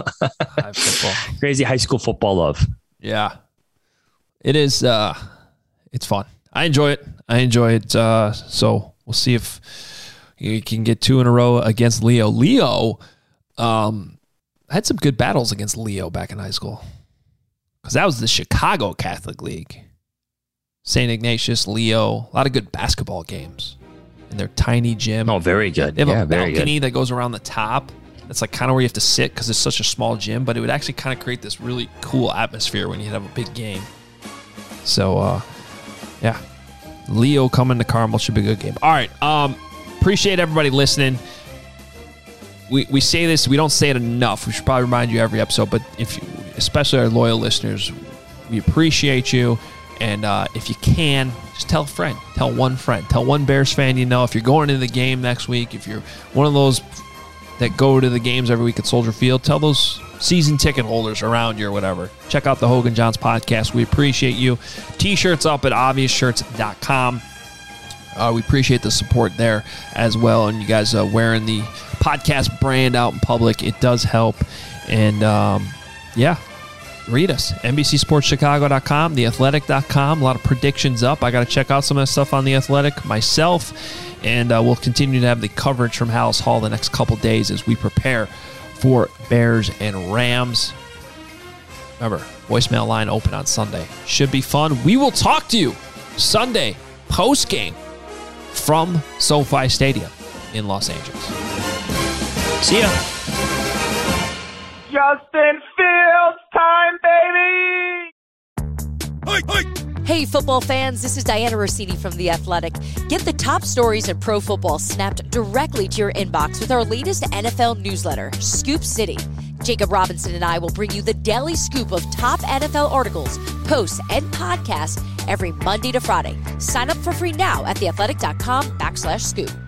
G: football love.
E: Yeah. It is. It's fun. I enjoy it. So we'll see if you can get 2 in a row against Leo. Leo had some good battles against Leo back in high school because that was the Chicago Catholic League. St. Ignatius, Leo, a lot of good basketball games in their tiny gym.
G: Oh, very good.
E: They have a balcony that goes around the top. That's like kind of where you have to sit because it's such a small gym, but it would actually kind of create this really cool atmosphere when you have a big game. So, yeah. Leo coming to Carmel should be a good game. All right. Appreciate everybody listening. We say this, we don't say it enough. We should probably remind you every episode, but especially our loyal listeners, we appreciate you. And if you can, just tell a friend. Tell one friend. Tell one Bears fan you know. If you're going into the game next week, if you're one of those that go to the games every week at Soldier Field, tell those season ticket holders around you or whatever. Check out the Hogan Johns podcast. We appreciate you. T-shirts up at obviousshirts.com. We appreciate the support there as well. And you guys wearing the podcast brand out in public, it does help. And, yeah. Read us, NBCSportsChicago.com, TheAthletic.com. A lot of predictions up. I got to check out some of that stuff on The Athletic myself, and we'll continue to have the coverage from Hallis Hall the next couple days as we prepare for Bears and Rams. Remember, voicemail line open on Sunday. Should be fun. We will talk to you Sunday post-game from SoFi Stadium in Los Angeles. See ya.
R: Justin Fields time, baby!
S: Hey, football fans, this is Diana Rossini from The Athletic. Get the top stories in pro football snapped directly to your inbox with our latest NFL newsletter, Scoop City. Jacob Robinson and I will bring you the daily scoop of top NFL articles, posts, and podcasts every Monday to Friday. Sign up for free now at theathletic.com/scoop.